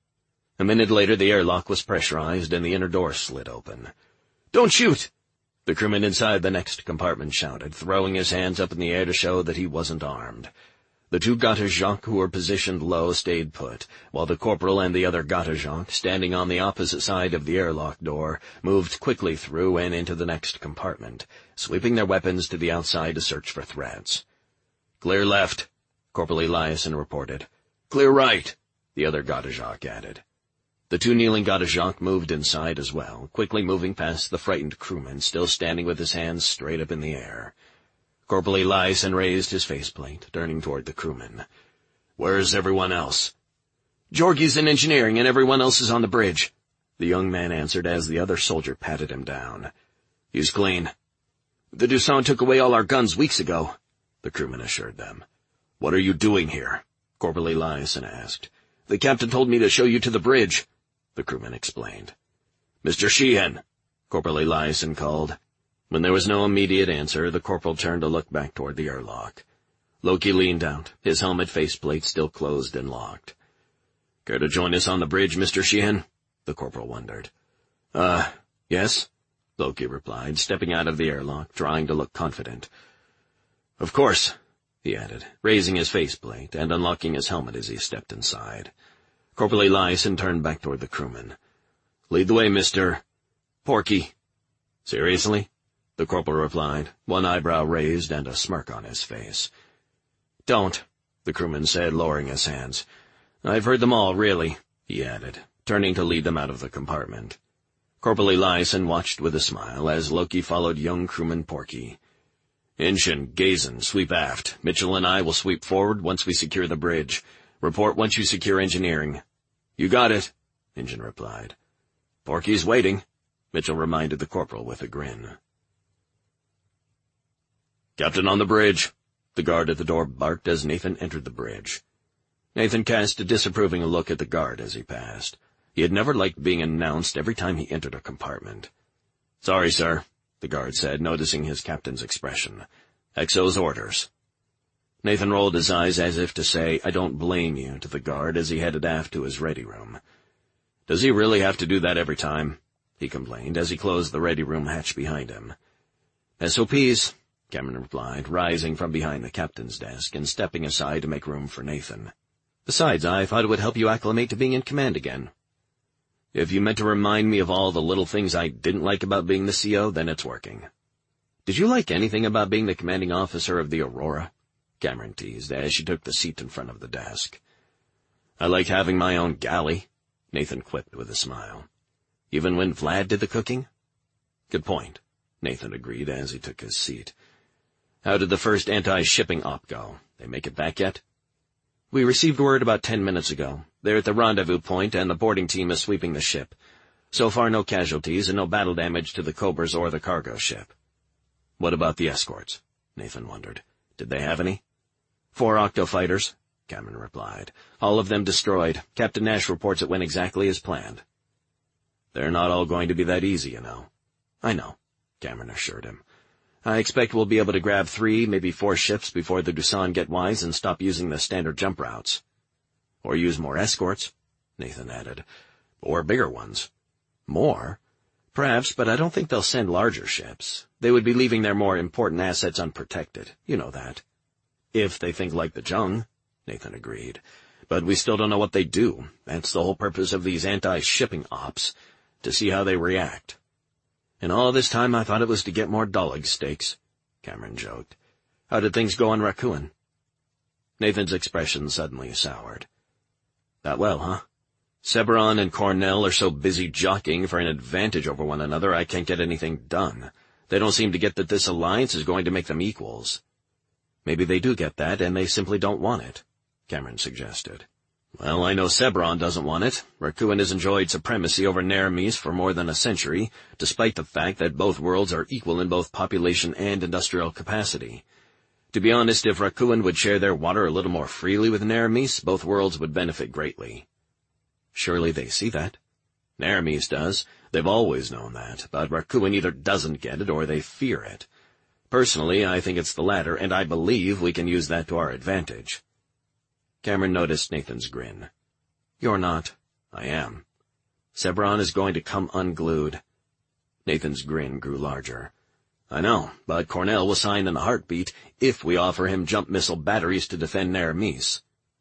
Speaker 2: A minute later the airlock was pressurized and the inner door slid open. "Don't shoot!" the crewman inside the next compartment shouted, throwing his hands up in the air to show that he wasn't armed. The two Godejock who were positioned low stayed put, while the corporal and the other Godejock, standing on the opposite side of the airlock door, moved quickly through and into the next compartment, sweeping their weapons to the outside to search for threats. "Clear left," Corporal Eliasson reported. "Clear right," the other Godejock added. The two kneeling Godejock moved inside as well, quickly moving past the frightened crewman still standing with his hands straight up in the air. Corporal Eliasson raised his faceplate, turning toward the crewman. "Where's everyone else?" "Georgi's in engineering and everyone else is on the bridge," the young man answered as the other soldier patted him down. "He's clean." "The Dusan took away all our guns weeks ago," the crewman assured them. "What are you doing here?" Corporal Eliasson asked. "The captain told me to show you to the bridge," the crewman explained. "Mr. Sheehan," Corporal Eliasson called. When there was no immediate answer, the corporal turned to look back toward the airlock. Loki leaned out, his helmet faceplate still closed and locked. "Care to join us on the bridge, Mr. Sheehan?" the corporal wondered. Yes," Loki replied, stepping out of the airlock, trying to look confident. "Of course," he added, raising his faceplate and unlocking his helmet as he stepped inside. Corporal Eliasson turned back toward the crewman. "Lead the way, Mr. Porky." "Seriously?" the corporal replied, one eyebrow raised and a smirk on his face. "Don't," the crewman said, lowering his hands. "I've heard them all, really," he added, turning to lead them out of the compartment. Corporal Eliasson watched with a smile as Loki followed young crewman Porky. "Ensign, Gazen, sweep aft. Mitchell and I will sweep forward once we secure the bridge. Report once you secure engineering." "You got it," Ensign replied. "Porky's waiting," Mitchell reminded the corporal with a grin. "Captain on the bridge," the guard at the door barked as Nathan entered the bridge. Nathan cast a disapproving look at the guard as he passed. He had never liked being announced every time he entered a compartment. "Sorry, sir," the guard said, noticing his captain's expression. "XO's orders." Nathan rolled his eyes as if to say, "I don't blame you," to the guard as he headed aft to his ready room. "Does he really have to do that every time?" he complained as he closed the ready room hatch behind him. "SOPs," Cameron replied, rising from behind the captain's desk and stepping aside to make room for Nathan. "Besides, I thought it would help you acclimate to being in command again." "If you meant to remind me of all the little things I didn't like about being the CO, then it's working." "Did you like anything about being the commanding officer of the Aurora?" Cameron teased as she took the seat in front of the desk. "I liked having my own galley," Nathan quipped with a smile. "Even when Vlad did the cooking?" "Good point," Nathan agreed as he took his seat. "How did the first anti-shipping op go? They make it back yet?" "We received word about 10 minutes ago. They're at the rendezvous point, and the boarding team is sweeping the ship. So far, no casualties and no battle damage to the Cobras or the cargo ship." "What about the escorts?" Nathan wondered. "Did they have any?"
Speaker 1: 4 Octo-fighters, Cameron replied. All of them destroyed. Captain Nash reports it went exactly as planned. They're not all going to be that easy, you know. I know, Cameron assured him. I expect we'll be able to grab 3, maybe 4 ships before the Doosan get wise and stop using the standard jump routes. Or use more escorts, Nathan added. Or bigger ones. More? Perhaps, but I don't think they'll send larger ships. They would be leaving their more important assets unprotected. You know that. If they think like the Jung, Nathan agreed. But we still don't know what they do. That's the whole purpose of these anti-shipping ops, to see how they react. And all this time I thought it was to get more Dalag stakes, Cameron joked. How did things go on Rakuen? Nathan's expression suddenly soured. That well, huh? Severon and Cornell are so busy jockeying for an advantage over one another I can't get anything done. They don't seem to get that this alliance is going to make them equals. Maybe they do get that, and they simply don't want it, Cameron suggested. Well, I know Severon doesn't want it. Rakuen has enjoyed supremacy over Naramis for more than a century, despite the fact that both worlds are equal in both population and industrial capacity. To be honest, if Rakuen would share their water a little more freely with Naramis, both worlds would benefit greatly. Surely they see that. Naramis does. They've always known that, but Rakuen either doesn't get it or they fear it. Personally, I think it's the latter, and I believe we can use that to our advantage. Cameron noticed Nathan's grin. You're not. I am. Severon is going to come unglued. Nathan's grin grew larger. I know, but Cornell will sign in a heartbeat if we offer him jump missile batteries to defend Naramis.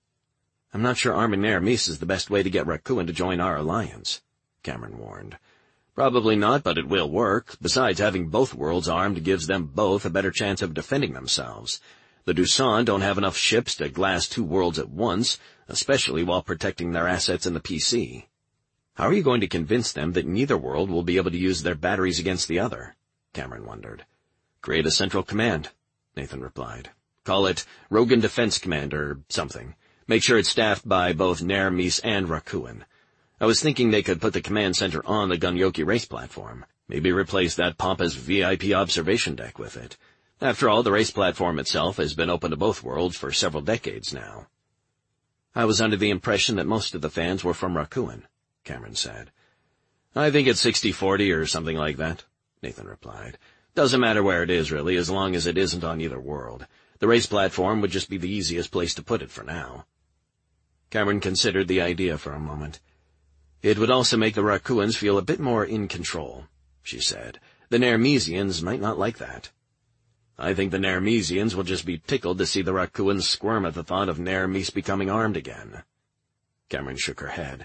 Speaker 1: I'm not sure arming Naramis is the best way to get Rakuen to join our alliance, Cameron warned. Probably not, but it will work. Besides, having both worlds armed gives them both a better chance of defending themselves. The Doosan don't have enough ships to glass 2 worlds at once, especially while protecting their assets in the PC. How are you going to convince them that neither world will be able to use their batteries against the other? Cameron wondered. Create a central command, Nathan replied. Call it Rogan Defense Command or something. Make sure it's staffed by both Naramis and Rakuen. I was thinking they could put the command center on the Gunyoki race platform. Maybe replace that pompous VIP observation deck with it. After all, the race platform itself has been open to both worlds for several decades now. I was under the impression that most of the fans were from Rakuen, Cameron said. I think it's 60-40 or something like that, Nathan replied. Doesn't matter where it is, really, as long as it isn't on either world. The race platform would just be the easiest place to put it for now. Cameron considered the idea for a moment. It would also make the Rakuens feel a bit more in control, she said. The Naramesians might not like that. I think the Naramesians will just be tickled to see the Rakuens squirm at the thought of Naramis becoming armed again. Cameron shook her head.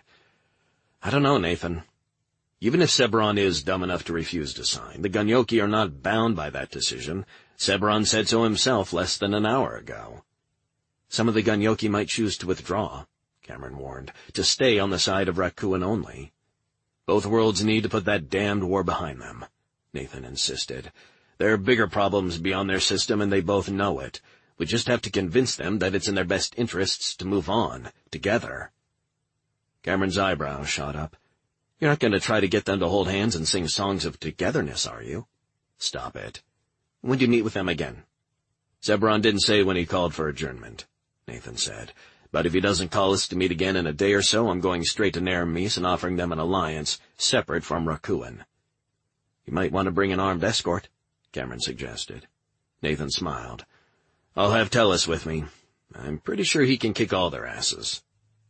Speaker 1: I don't know, Nathan. Even if Severon is dumb enough to refuse to sign, the Gunyoki are not bound by that decision. Severon said so himself less than an hour ago. Some of the Gunyoki might choose to withdraw, Cameron warned, to stay on the side of Rakuen only. Both worlds need to put that damned war behind them, Nathan insisted. There are bigger problems beyond their system, and they both know it. We just have to convince them that it's in their best interests to move on, together. Cameron's eyebrows shot up. You're not going to try to get them to hold hands and sing songs of togetherness, are you? Stop it. When do you meet with them again? Severon didn't say when he called for adjournment, Nathan said. But if he doesn't call us to meet again in a day or so, I'm going straight to Naramis and offering them an alliance, separate from Rakuen. You might want to bring an armed escort, Cameron suggested. Nathan smiled. I'll have Tellus with me. I'm pretty sure he can kick all their asses.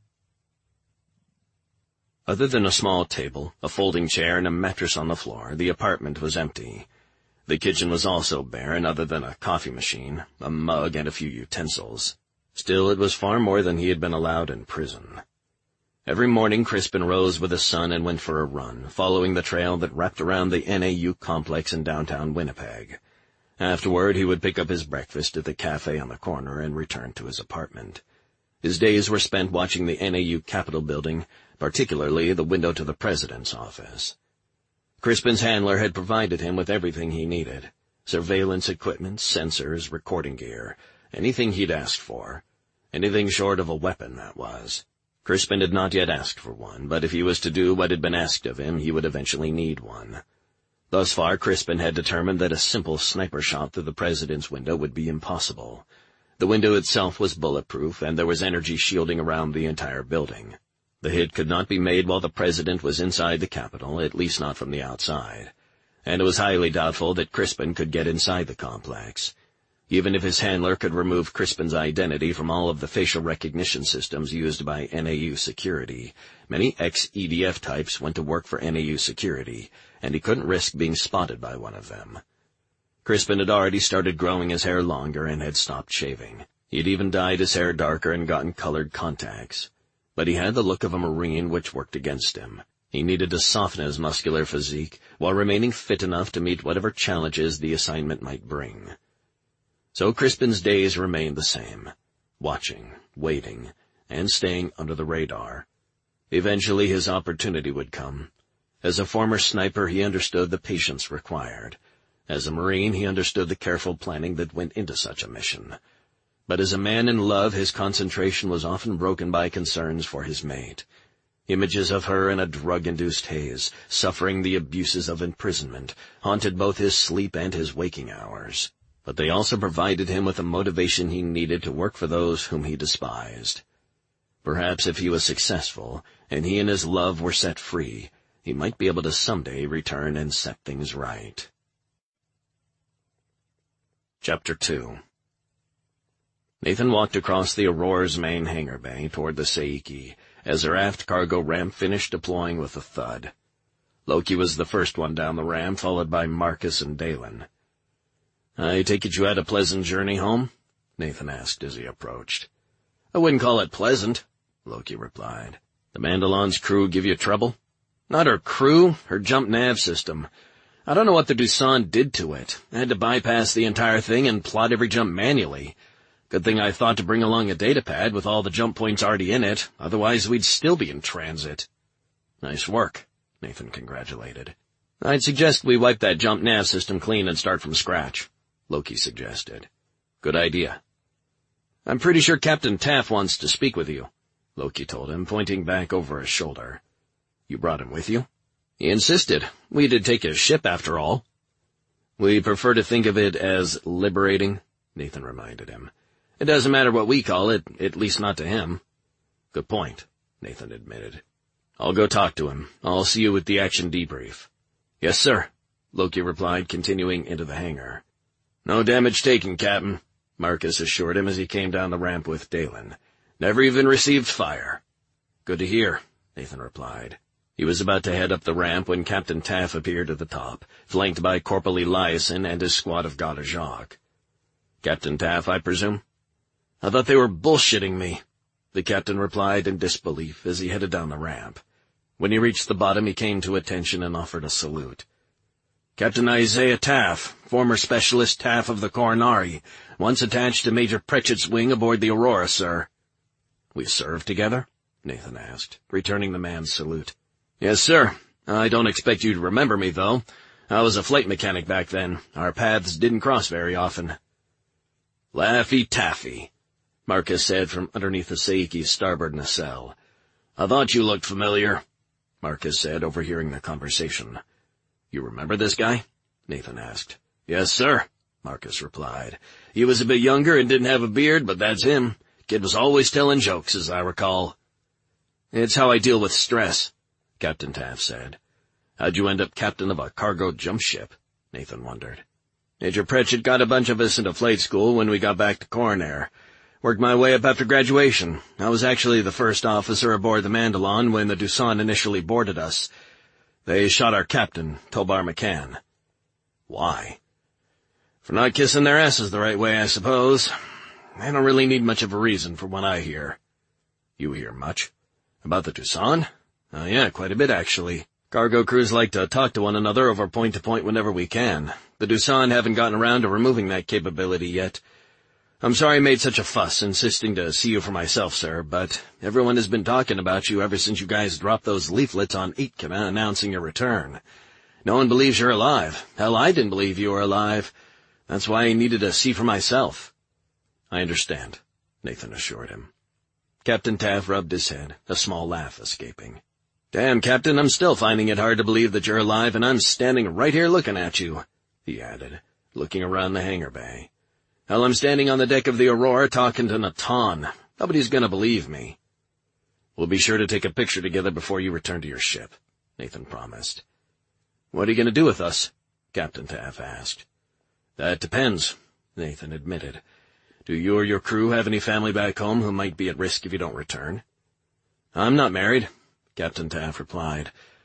Speaker 1: Other than a small table, a folding chair, and a mattress on the floor, the apartment was empty. The kitchen was also barren, other than a coffee machine, a mug, and a few utensils. Still, it was far more than he had been allowed in prison. Every morning Crispin rose with the sun and went for a run, following the trail that wrapped around the NAU complex in downtown Winnipeg. Afterward, he would pick up his breakfast at the cafe on the corner and return to his apartment. His days were spent watching the NAU Capitol building, particularly the window to the president's office. Crispin's handler had provided him with everything he needed. Surveillance equipment, sensors, recording gear, anything he'd asked for. Anything short of a weapon, that was. Crispin had not yet asked for one, but if he was to do what had been asked of him, he would eventually need one. Thus far, Crispin had determined that a simple sniper shot through the president's window would be impossible. The window itself was bulletproof, and there was energy shielding around the entire building. The hit could not be made while the president was inside the Capitol, at least not from the outside. And it was highly doubtful that Crispin could get inside the complex. Even if his handler could remove Crispin's identity from all of the facial recognition systems used by NAU security, many ex-EDF types went to work for NAU security, and he couldn't risk being spotted by one of them. Crispin had already started growing his hair longer and had stopped shaving. He had even dyed his hair darker and gotten colored contacts. But he had the look of a Marine, which worked against him. He needed to soften his muscular physique while remaining fit enough to meet whatever challenges the assignment might bring. So Crispin's days remained the same, watching, waiting, and staying under the radar. Eventually his opportunity would come. As a former sniper, he understood the patience required. As a Marine, he understood the careful planning that went into such a mission. But as a man in love, his concentration was often broken by concerns for his mate. Images of her in a drug-induced haze, suffering the abuses of imprisonment, haunted both his sleep and his waking hours. But they also provided him with the motivation he needed to work for those whom he despised. Perhaps if he was successful, and he and his love were set free, he might be able to someday return and set things right. Chapter 2. Nathan walked across the Aurora's main hangar bay toward the Saiki, as her aft cargo ramp finished deploying with a thud. Loki was the first one down the ramp, followed by Marcus and Dalen. "I take it you had a pleasant journey home?" Nathan asked as he approached. "I wouldn't call it pleasant," Loki replied. "The Mandalon's crew give you trouble?" "Not her crew, her jump nav system. I don't know what the Doosan did to it. I had to bypass the entire thing and plot every jump manually. Good thing I thought to bring along a datapad with all the jump points already in it, otherwise we'd still be in transit." "Nice work," Nathan congratulated. "I'd suggest we wipe that jump nav system clean and start from scratch," Loki suggested. "Good idea." "I'm pretty sure Captain Taff wants to speak with you," Loki told him, pointing back over his shoulder. "You brought him with you?" "He insisted. We did take his ship, after all." "We prefer to think of it as liberating," Nathan reminded him. "It doesn't matter what we call it, at least not to him." "Good point," Nathan admitted. "I'll go talk to him. I'll see you at the action debrief." "Yes, sir," Loki replied, continuing into the hangar. "No damage taken, Captain," Marcus assured him as he came down the ramp with Dalen. "Never even received fire." "Good to hear," Nathan replied. He was about to head up the ramp when Captain Taff appeared at the top, flanked by Corporal Eliasson and his squad of Gata Jacques. "Captain Taff, I presume?" "I thought they were bullshitting me," the captain replied in disbelief as he headed down the ramp. When he reached the bottom, he came to attention and offered a salute. "Captain Isaiah Taff, former Specialist Taff of the Coronari, once attached to Major Pritchett's wing aboard the Aurora, sir." "We served together?" Nathan asked, returning the man's salute. "Yes, sir. I don't expect you to remember me, though. I was a flight mechanic back then. Our paths didn't cross very often." "Laffy Taffy," Marcus said from underneath the Saiki's starboard nacelle. "I thought you looked familiar," Marcus said, overhearing the conversation. "You remember this guy?" Nathan asked. "Yes, sir," Marcus replied. "He was a bit younger and didn't have a beard, but that's him. Kid was always telling jokes, as I recall." "It's how I deal with stress," Captain Taff said. "How'd you end up captain of a cargo jump ship?" Nathan wondered. "Major Pritchett got a bunch of us into flight school when we got back to Coronair. Worked my way up after graduation. I was actually the first officer aboard the Mandalon when the Doosan initially boarded us. They shot our captain, Tobar McCann." "Why?" "For not kissing their asses the right way, I suppose. They don't really need much of a reason for what I hear." "You hear much? About the Doosan?" Yeah, quite a bit, actually. Cargo crews like to talk to one another over point-to-point whenever we can. The Doosan haven't gotten around to removing that capability yet. I'm sorry I made such a fuss, insisting to see you for myself, sir, but everyone has been talking about you ever since you guys dropped those leaflets on Itkana announcing your return. No one believes you're alive. Hell, I didn't believe you were alive. That's why I needed to see for myself." "I understand," Nathan assured him. Captain Taff rubbed his head, a small laugh escaping. "Damn, Captain, I'm still finding it hard to believe that you're alive and I'm standing right here looking at you," he added, looking around the hangar bay. Hell, I'm standing on the deck of the Aurora talking to Natan. Nobody's gonna believe me. We'll be sure to take a picture together before you return to your ship, Nathan promised. What are you gonna do with us? Captain Taff asked. That depends, Nathan admitted. Do you or your crew have any family back home who might be at risk if you don't return? I'm not married, Captain Taff replied.